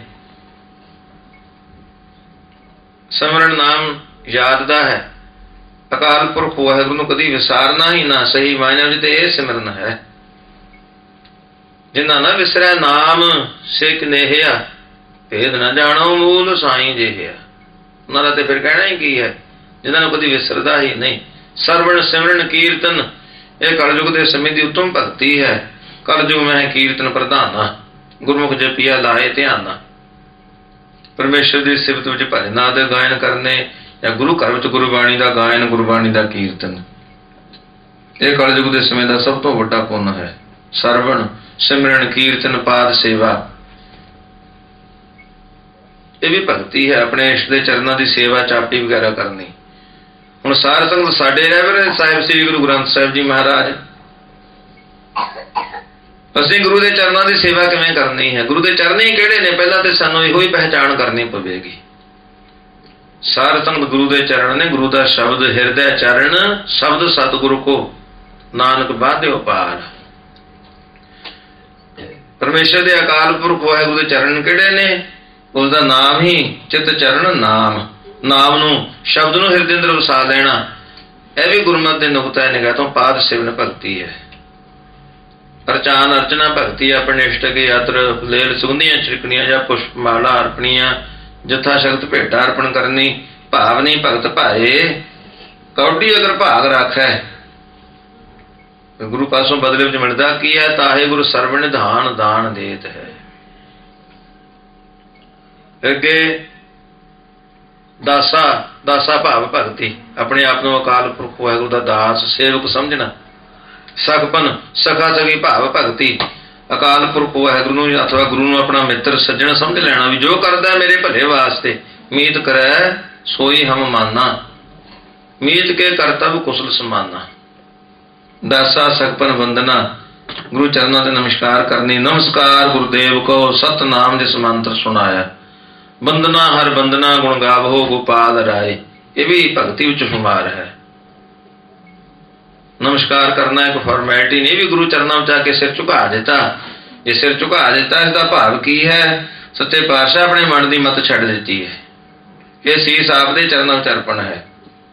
ਸਿਮਰਨ ਨਾਮ ਯਾਦ ਦਾ ਹੈ। ਅਕਾਲ ਪੁਰਖ ਵਾਹਿਗੁਰੂ ਨੂੰ ਕਦੀ ਵਿਸਾਰਨਾ ਹੀ ਨਾ। ਸਹੀ ਮਾਇਨੇ ਵਿੱਚ ਤੇ ਇਹ ਸਿਮਰਨ ਹੈ। ਜਿਨ੍ਹਾਂ ਨਾ ਵਿਸਰੈ ਨਾਮ ਸਿੱਖ ਨੇਹਿਆ ਭੇਦ ਨਾ ਜਾਣੋ ਮੂਲ ਸਾਈਂ ਜਿਹਿਆ। ਉਹਨਾਂ ਦਾ ਤੇ ਫਿਰ ਕਹਿਣਾ ਹੀ ਕੀ ਹੈ, ਜਿਨ੍ਹਾਂ ਨੂੰ ਕਦੀ ਵਿਸਰਦਾ ਹੀ ਨਹੀਂ। ਸਰਵਣ ਸਿਮਰਨ ਕੀਰਤਨ ਇਹ ਕਲਯੁਗ ਦੇ ਸਮੇਂ ਦੀ ਉੱਤਮ ਭਗਤੀ ਹੈ। ਕਲਯੁਗ ਮੈਂ ਕੀਰਤਨ ਪ੍ਰਧਾਨਾ, ਗੁਰਮੁਖ ਜਪੀਆ ਲਾਏ ਧਿਆਨਾ। ਪਰਮੇਸ਼ਰ ਦੀ ਸਿਫਤ ਵਿੱਚ ਭਜਨਾਂ ਦੇ ਗਾਇਨ ਕਰਨੇ, ਜਾਂ ਗੁਰੂ ਘਰ ਵਿੱਚ ਗੁਰਬਾਣੀ ਦਾ ਗਾਇਨ, ਗੁਰਬਾਣੀ ਦਾ ਕੀਰਤਨ, ਇਹ ਕਲਯੁਗ ਦੇ ਸਮੇਂ ਦਾ ਸਭ ਤੋਂ ਵੱਡਾ ਪੁੰਨ ਹੈ। ਸਰਵਣ ਸਿਮਰਨ ਕੀਰਤਨ ਪਾਦ ਸੇਵਾ ਇਹ ਵੀ ਭਗਤੀ ਹੈ। ਆਪਣੇ ਇਸ਼ਟ ਦੇ ਚਰਨਾਂ ਦੀ ਸੇਵਾ, ਚਾਪੀ ਵਗੈਰਾ ਕਰਨੀ। ਹੁਣ ਸਾਰ ਸੰਗਤ ਸਾਡੇ ਰਹਿਬਰ ਸਾਹਿਬ ਸ੍ਰੀ ਗੁਰੂ ਗ੍ਰੰਥ ਸਾਹਿਬ ਜੀ ਮਹਾਰਾਜ, ਅਸੀਂ ਗੁਰੂ ਦੇ ਚਰਨਾਂ ਦੀ ਸੇਵਾ ਕਿਵੇਂ ਕਰਨੀ ਹੈ? ਗੁਰੂ ਦੇ ਚਰਨ ਹੀ ਕਿਹੜੇ ਨੇ? ਪਹਿਲਾਂ ਤੇ ਸਾਨੂੰ ਇਹੋ ਹੀ ਪਹਿਚਾਣ ਕਰਨੀ ਪਵੇਗੀ। ਸਾਰ ਸੰਗਤ ਗੁਰੂ ਦੇ ਚਰਨ ਨੇ। ਗੁਰੂ ਦਾ ਸ਼ਬਦ ਹਿਰਦੈ ਚਰਨ ਸ਼ਬਦ ਸਤਿਗੁਰੂ ਕੋ ਨਾਨਕ ਬਾਧਿਓ ਪਾਰ। ਪਰਮੇਸ਼ਰ ਦੇ ਅਕਾਲ ਪੁਰਖ ਵਾਹਿਗੁਰੂ ਦੇ ਚਰਨ ਕਿਹੜੇ ਨੇ? ਉਸ ਦਾ ਨਾਮ ਹੀ ਚਿੱਤ ਚਰਨ ਨਾਮ। ਨਾਮ ਨੂੰ, ਸ਼ਬਦ ਨੂੰ ਹਿਰਦੇ ਅੰਦਰ ਵਸਾ ਲੈਣਾ, ਇਹ ਵੀ ਗੁਰਮਤਿ ਦੇ ਨੁਕਤਾ ਨਿਗਾਹ ਤੋਂ ਪਾਦ ਸੇਵਨ ਭਗਤੀ ਹੈ। ਅਰਚਾਨ ਅਰਚਨਾ ਭਗਤੀ ਆਪਣੇ ਇਸ਼ਟ ਕੇ ਯਾਤਰ ਲੇਲ ਸੁਗੰਧੀਆਂ ਛਿੜਕਣੀਆਂ ਜਾਂ ਪੁਸ਼ਪ ਮਾਲਾ ਅਰਪਣੀਆਂ, ਜਥਾ ਸ਼ਕਤ ਭੇਟਾ ਅਰਪਣ ਕਰਨੀ। ਭਾਵ ਨਹੀਂ ਭਗਤ ਭਾਏ ਕੌਡੀ ਅਗਰ ਭਾਗ ਰੱਖੈ। ਗੁਰੂ ਪਾਸੋਂ ਬਦਲੇ ਵਿੱਚ ਮਿਲਦਾ ਕੀ ਹੈ? ਤਾਹੇ ਗੁਰੂ ਸਰਵ ਨਿਧਾਨ ਦਾਨ ਦੇਤ ਹੈ। ਅੱਗੇ ਦਾਸਾ, ਦਾਸਾ ਭਾਵ ਭਗਤੀ, ਆਪਣੇ ਆਪ ਨੂੰ ਅਕਾਲ ਪੁਰਖ ਵਾਹਿਗੁਰੂ ਦਾ ਦਾਸ ਸੇਵਕ ਸਮਝਣਾ। ਸਖਪਨ ਸਖਾ ਸਖੀ ਭਾਵ ਭਗਤੀ, ਅਕਾਲ ਪੁਰਖ ਵਾਹਿਗੁਰੂ ਨੂੰ ਅਥਵਾ ਗੁਰੂ ਨੂੰ ਆਪਣਾ ਮਿੱਤਰ ਸੱਜਣ ਸਮਝ ਲੈਣਾ, ਵੀ ਜੋ ਕਰਦਾ ਮੇਰੇ ਭਲੇ ਵਾਸਤੇ। ਮੀਤ ਕਰੈ ਸੋਈ ਹਮ ਮਾਨਾ, ਮੀਤ ਕੇ ਕਰਤਵ ਕੁਸਲ ਸਮਾਨਾ। ਦਾਸਾ ਸਖਪਨ ਵੰਦਨਾ, ਗੁਰੂ ਚਰਨਾਂ ਤੇ ਨਮਸਕਾਰ ਕਰਨੀ। ਨਮਸਕਾਰ ਗੁਰਦੇਵ ਕੋ ਸਤਨਾਮ ਜਿਸ ਮੰਤਰ ਸੁਣਾਇਆ। ਬੰਦਨਾ ਹਰ ਬੰਦਨਾ ਗੁਣ ਗਾਵੋ ਗੋਪਾਲ ਰਾਏ, ਇਹ ਵੀ ਭਗਤੀ ਵਿੱਚ ਸ਼ੁਮਾਰ ਹੈ। ਨਮਸਕਾਰ ਕਰਨਾ ਇੱਕ ਫਾਰਮੈਲਿਟੀ ਨਹੀਂ, ਵੀ ਗੁਰੂ ਚਰਨਾਂ ਵਿੱਚ ਆ ਕੇ ਸਿਰ ਝੁਕਾ ਦਿੱਤਾ। ਜੇ ਸਿਰ ਝੁਕਾ ਦਿੱਤਾ ਇਸ ਦਾ ਭਾਵ ਕੀ ਹੈ? ਸੱਚੇ ਪਾਤਸ਼ਾਹ ਆਪਣੇ ਮਨ ਦੀ ਮੱਤ ਛੱਡ ਦਿੱਤੀ ਹੈ। ਇਹ ਸੀਸ ਆਪ ਦੇ ਚਰਨਾਂ ਵਿੱਚ ਅਰਪਣ ਹੈ।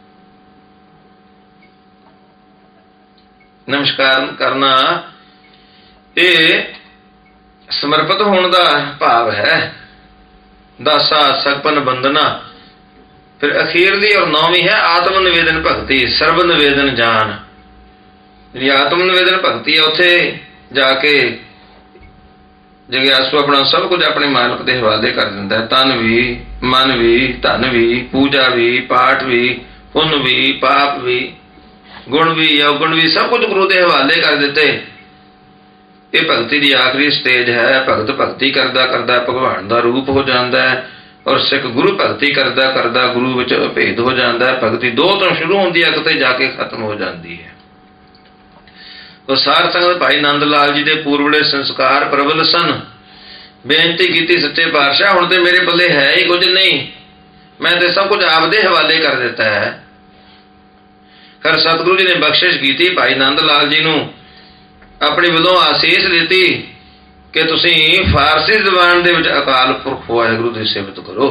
ਨਮਸਕਾਰ ਕਰਨਾ ਇਹ ਸਮਰਪਿਤ ਹੋਣ ਦਾ ਭਾਵ ਹੈ। ਦਾਸਾ ਸਖਪਨ ਬੰਦਨਾ। ਫਿਰ ਅਖੀਰਲੀ ਔਰ ਨੌਵੀਂ ਹੈ ਆਤਮ ਨਿਵੇਦਨ ਭਗਤੀ, ਸਰਬ ਨਿਵੇਦਨ ਜਾਨ। ਜਿਹੜੀ ਆਤਮ ਨਿਵੇਦਨ ਭਗਤੀ ਹੈ, ਉੱਥੇ ਜਾ ਕੇ ਜਗਿਆਸੂ ਆਪਣਾ ਸਭ ਕੁਝ ਆਪਣੇ ਮਾਲਕ ਦੇ ਹਵਾਲੇ ਕਰ ਦਿੰਦਾ ਹੈ। ਤਨ ਵੀ, ਮਨ ਵੀ, ਧਨ ਵੀ, ਪੂਜਾ ਵੀ, ਪਾਠ ਵੀ, ਪੁੰਨ ਵੀ, ਪਾਪ ਵੀ, ਗੁਣ ਵੀ, ਅਵਗੁਣ ਵੀ, ਸਭ ਕੁਝ ਗੁਰੂ ਦੇ ਹਵਾਲੇ ਕਰ ਦਿੱਤੇ। ਇਹ ਭਗਤੀ ਦੀ ਆਖਰੀ ਸਟੇਜ ਹੈ। ਭਗਤ ਭਗਤੀ ਕਰਦਾ ਕਰਦਾ ਭਗਵਾਨ ਦਾ ਰੂਪ ਹੋ ਜਾਂਦਾ ਹੈ, ਔਰ ਸਿੱਖ ਗੁਰੂ ਭਗਤੀ ਕਰਦਾ ਕਰਦਾ ਗੁਰੂ ਵਿੱਚ ਅਭੇਦ ਹੋ ਜਾਂਦਾ ਹੈ। ਭਗਤੀ ਦੋ ਤੋਂ ਸ਼ੁਰੂ ਹੁੰਦੀ ਹੈ, ਕਿਤੇ ਜਾ ਕੇ ਖਤਮ ਹੋ ਜਾਂਦੀ ਹੈ। ਉਹ ਸਾਰ ਸੰਗਤ ਭਾਈ ਨੰਦ ਲਾਲ ਜੀ ਦੇ ਪੂਰਵਲੇ ਸੰਸਕਾਰ ਪ੍ਰਬਲ ਸਨ। ਬੇਨਤੀ ਕੀਤੀ ਸੱਚੇ ਪਾਤਸ਼ਾਹ, ਹੁਣ ਤੇ ਮੇਰੇ ਪੱਲੇ ਹੈ ਹੀ ਕੁਝ ਨਹੀਂ, ਮੈਂ ਤੇ ਸਭ ਕੁਝ ਆਪਦੇ ਹਵਾਲੇ ਕਰ ਦਿੱਤਾ ਹੈ। ਫਿਰ ਸਤਿਗੁਰੂ ਜੀ ਨੇ ਬਖਸ਼ਿਸ਼ ਕੀਤੀ, ਭਾਈ ਨੰਦ ਲਾਲ ਜੀ ਨੂੰ ਆਪਣੀ ਵੱਲੋਂ ਆਸੀਸ ਦਿੱਤੀ ਕਿ ਤੁਸੀਂ ਫਾਰਸੀ ਜ਼ਬਾਨ ਦੇ ਵਿੱਚ ਅਕਾਲ ਪੁਰਖ ਵਾਹਿਗੁਰੂ ਦੀ ਸਿਫਤ ਕਰੋ।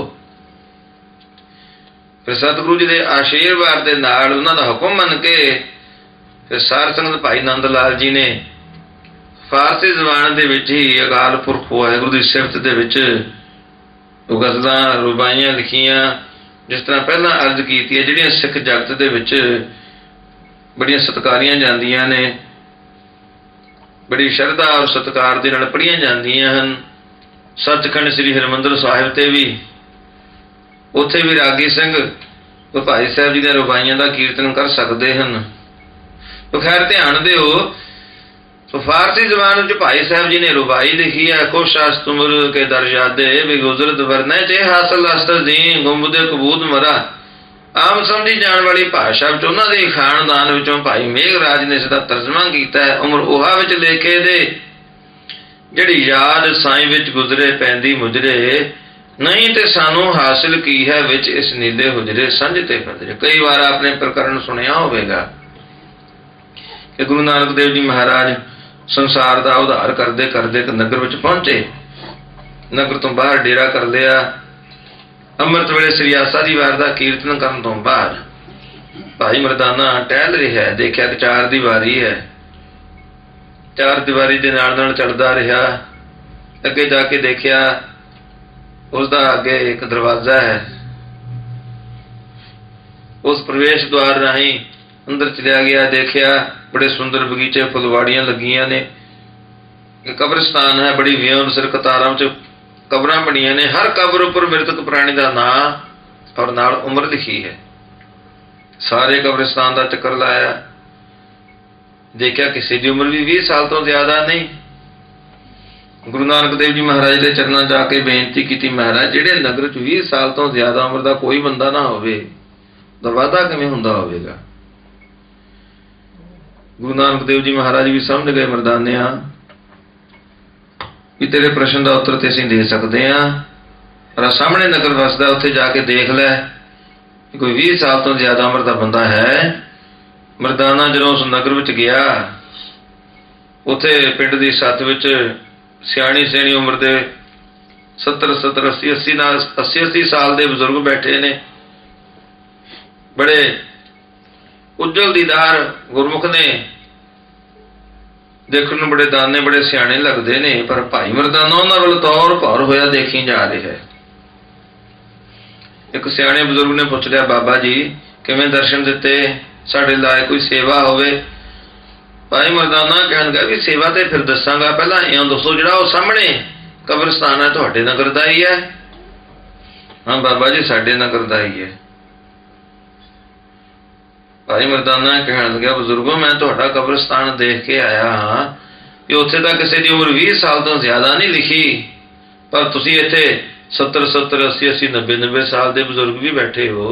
ਫਿਰ ਸਤਿਗੁਰੂ ਜੀ ਦੇ ਆਸ਼ੀਰਵਾਦ ਦੇ ਨਾਲ, ਉਹਨਾਂ ਦਾ ਹੁਕਮ ਮੰਨ ਕੇ ਫਿਰ ਸਾਰ ਸੰਗਤ ਭਾਈ ਨੰਦ ਲਾਲ ਜੀ ਨੇ ਫਾਰਸੀ ਜ਼ਬਾਨ ਦੇ ਵਿੱਚ ਹੀ ਅਕਾਲ ਪੁਰਖ ਵਾਹਿਗੁਰੂ ਦੀ ਸਿਫਤ ਦੇ ਵਿੱਚ ਗਜ਼ਲਾਂ ਰੁਬਾਈਆਂ ਲਿਖੀਆਂ। ਜਿਸ ਤਰ੍ਹਾਂ ਪਹਿਲਾਂ ਅਰਜ਼ ਕੀਤੀ ਹੈ, ਜਿਹੜੀਆਂ ਸਿੱਖ ਜਗਤ ਦੇ ਵਿੱਚ ਬੜੀਆਂ ਸਤਿਕਾਰੀਆਂ ਜਾਂਦੀਆਂ ਨੇ, ਬੜੀ ਸ਼ਰਧਾ ਔਰ ਸਤਿਕਾਰ ਦੇ ਨਾਲ ਪੜ੍ਹੀਆਂ ਜਾਂਦੀਆਂ ਹਨ। ਸੱਚਖੰਡ ਸ੍ਰੀ ਹਰਿਮੰਦਰ ਸਾਹਿਬ ਤੇ ਵੀ, ਉੱਥੇ ਵੀ ਰਾਗੀ ਸਿੰਘ ਉਹ ਭਾਈ ਸਾਹਿਬ ਜੀ ਦੀਆਂ ਰੁਬਾਈਆਂ ਦਾ ਕੀਰਤਨ ਕਰ ਸਕਦੇ ਹਨ। तो खैर ध्यान दिओ, तो फारसी जबान च भाई साहब जी ने रुबाई लिखी है, कुछ अस्तुमर के दरजादे भी गुजरत वरने चे हासिल अस्तर दी गुंबदे कबूत मरा। आम समझी जाने वाली भाषा विच उन्हां दे खानदान विचों भाई मेघराज ने इसदा तर्जमा कीता है। उमर ओहा विच लेखे दे जिहड़ी याद साईं विच गुजरे पैंदी मुजरे नहीं ते सानू हासिल की है विच इस नीले हुजरे संज ते फजरे। कई बार आपने प्रकरण सुनिया होवेगा कि गुरु नानक देव जी महाराज संसार का उद्धार करते करते एक नगर में पहुंचे। नगर तो बाहर डेरा कर लिया। अमृत वेले श्री आसा दी वार का कीर्तन करने तो बाद भाई मरदाना टहल रहा है। देखा कि चार दीवारी है, चार दीवारी के नाल नाल चलता रहा। अगे जाके देखा उसका अगे एक दरवाजा है। उस प्रवेश द्वार राही अंदर चलिया गया। देखा बड़े सुंदर बगीचे फुलवाड़ियां लगियां ने। कब्रिस्तान है, बड़ी व्योम सिर कतारां च कबरां बणियां ने। हर कबर उपर मृतक प्राणी का नाम और नाल उम्र लिखी है। सारे कब्रिस्तान का चक्कर लाया, देखा किसी की उम्र भी बीस साल तो ज्यादा नहीं। गुरु नानक देव जी महाराज के चरणों जाके बेनती की, महाराज जिहड़े नगर च बीस साल तो ज्यादा उम्र का कोई बंदा ना होवे, दरवाजा किवें हुंदा होवेगा। गुरु नानक देव जी महाराज भी समझ गए मरदाने भी तेरे प्रश्न का उत्तर तो असीं दे सकते हैं, पर सामने नगर वसदा उत्थे जाके देख लै कोई बीस साल तो ज्यादा उम्र का बंदा है। मरदाना जदों उस नगर विच गया, उत्थे पिंड की सत्त विच सियाणी सियाणी उम्र के सत्तर सत्तर अस्सी अस्सी नाल अस्सी अस्सी साल के बजुर्ग बैठे ने। बड़े उज्जवल दीदार गुरमुख ने, देखने बड़े दाने बड़े सियाने लगते ने, पर भाई मरदाना उन्हां वल तौर भौर होया देखी जा रहा है। एक सियाने बजुर्ग ने पूछ लिया, बाबा जी किवें दर्शन दिते, साडे लायक कोई सेवा होवे। भाई मरदाना कहण लगा भी सेवा ते फिर दसांगा, पहला इउं दसो जिहड़ा वो सामने कब्रिस्तान है तुहाडे नगर दा ही है। हाँ बाबा जी साडे नगर दा ही है। भाई मरदाना कहण लगा, बजुर्गो मैं तुहाडा कब्रिस्तान देख के आया हाँ कि उत्थे तां किसी दी उम्र बीस साल तो ज्यादा नहीं लिखी, पर तुसीं इत्थे सत्तर सत्तर अस्सी अस्सी नब्बे नब्बे साल के बजुर्ग भी बैठे हो।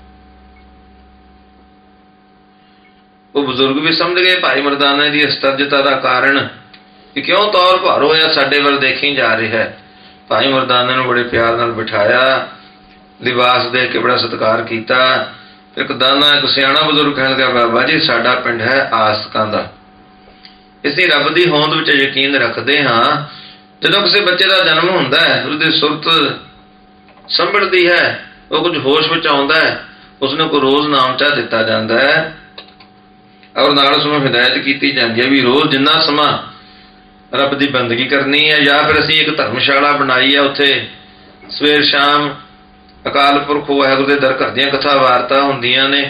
वो बुजुर्ग भी समझ गए भाई मरदाने की अस्तर्जता का कारण कि क्यों तौर भार होया साडे वल देखी जा रहा है। भाई मरदाने नूं बड़े प्यार नाल बिठाया, लिबास दे के बड़ा सत्कार किया। एक दाना एक सियाणा बजुर्ग कहण लगा, बाबा जी साडा पिंड है आसकां दा, इसी रब की होंद विच यकीन रखते हाँ। जदों किसी बच्चे का जन्म हुंदा है, उसकी सुरत संभलती है, वो कुछ होश विच आउंदा है, उसनूं कोई रोज़ नामचा दिता जाता है और नाल उसनूं हिदायत की जाती है भी रोज़ जिन्ना समा रब की बंदगी करनी है, या फिर असीं एक धर्मशाला बनाई है, उत्थे सवेर शाम अकाल पुरख वाहिगुरू दे दर घर दीयां कथा वारता हुंदियां ने।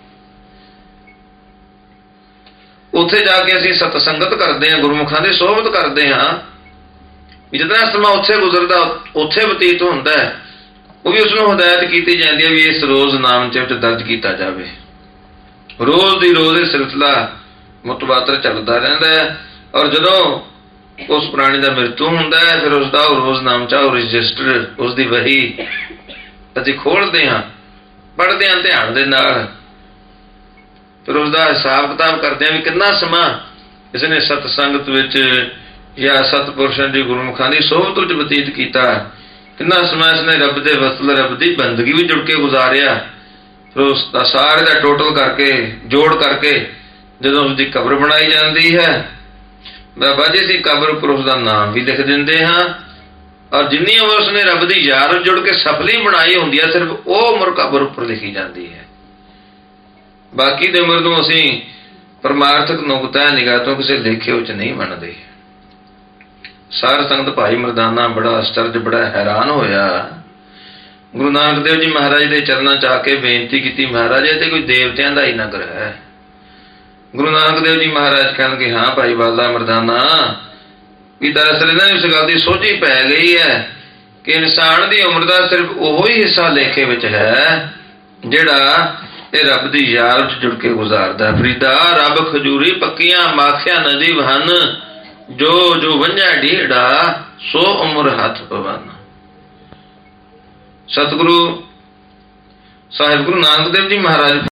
उत्थे जाके असीं सतसंगत करते हैं, गुरमुखां दी सोहबत करते हैं। जितना समा उत्थे गुजरदा उत्थे बतीत हुंदा है, वो भी उसनूं हिदायत की जाती है भी इस रोज़ नाम च दर्ज किया जाए। रोज़ दी रोज़ ये सिलसिला मुतवातर चलता रहिंदा है, और जदों उस प्राणी का मृत्यु हुंदा है, फिर उसका रोज़ नामचा रजिस्टर उसकी वही असीं खोलते हाँ, पढ़ते हैं ध्यान दे नाल, फिर उसका हिसाब किताब करते हैं भी कितना समा इसने सतसंगत विच या सतपुरुषों की गुरमुखां की सोहबत विच बतीत किया, कितना समा इसने रब दे वसल रब की बंदगी भी जुड़ के गुजारिया। फिर उसका सारे का टोटल करके जोड़ करके जदों उसकी कबर बनाई जाती है, बाबा जी असीं कबर पर उसका नाम भी लिख देंदे हाँ, और जिन्नी उम्र उसने रब की यार जुड़ के सफली बनाई होंदी है, सिर्फ वो उम्र कबर उपर लिखी जाती है। बाकी दी उम्र नूं असीं परमार्थक नुकता निगाह तो किसी लेखे विच नहीं मनते। सार संगत भाई मरदाना बड़ा आश्चर्य बड़ा हैरान होया। गुरु नानक देव जी महाराज के चरणों च आके बेनती की, महाराज ये तो कोई देवतियां दा ही नगर है। गुरु नानक देव जी महाराज कहणगे, हाँ भाई बाला मरदाना कि दरअसल इन्हां नूं इस गल दी सोझी पै गई है कि इंसान की उम्र का सिर्फ ओहो ही हिस्सा लेखे विच है ਜਿਹੜਾ ਇਹ ਰੱਬ ਦੀ ਯਾਰ ਚ ਜੁੜ ਕੇ ਗੁਜ਼ਾਰਦਾ। ਫਰੀਦਾ ਰੱਬ ਖਜੂਰੀ ਪੱਕੀਆਂ ਮਾਖਿਆ ਨਦੀਬ ਹਨ, ਜੋ ਜੋ ਵੰਝਾ ਢੀੜਾ ਸੋ ਉਮਰ ਹੱਥ ਪਵਨ। ਸਤਿਗੁਰੂ ਸਾਹਿਬ ਗੁਰੂ ਨਾਨਕ ਦੇਵ ਜੀ ਮਹਾਰਾਜ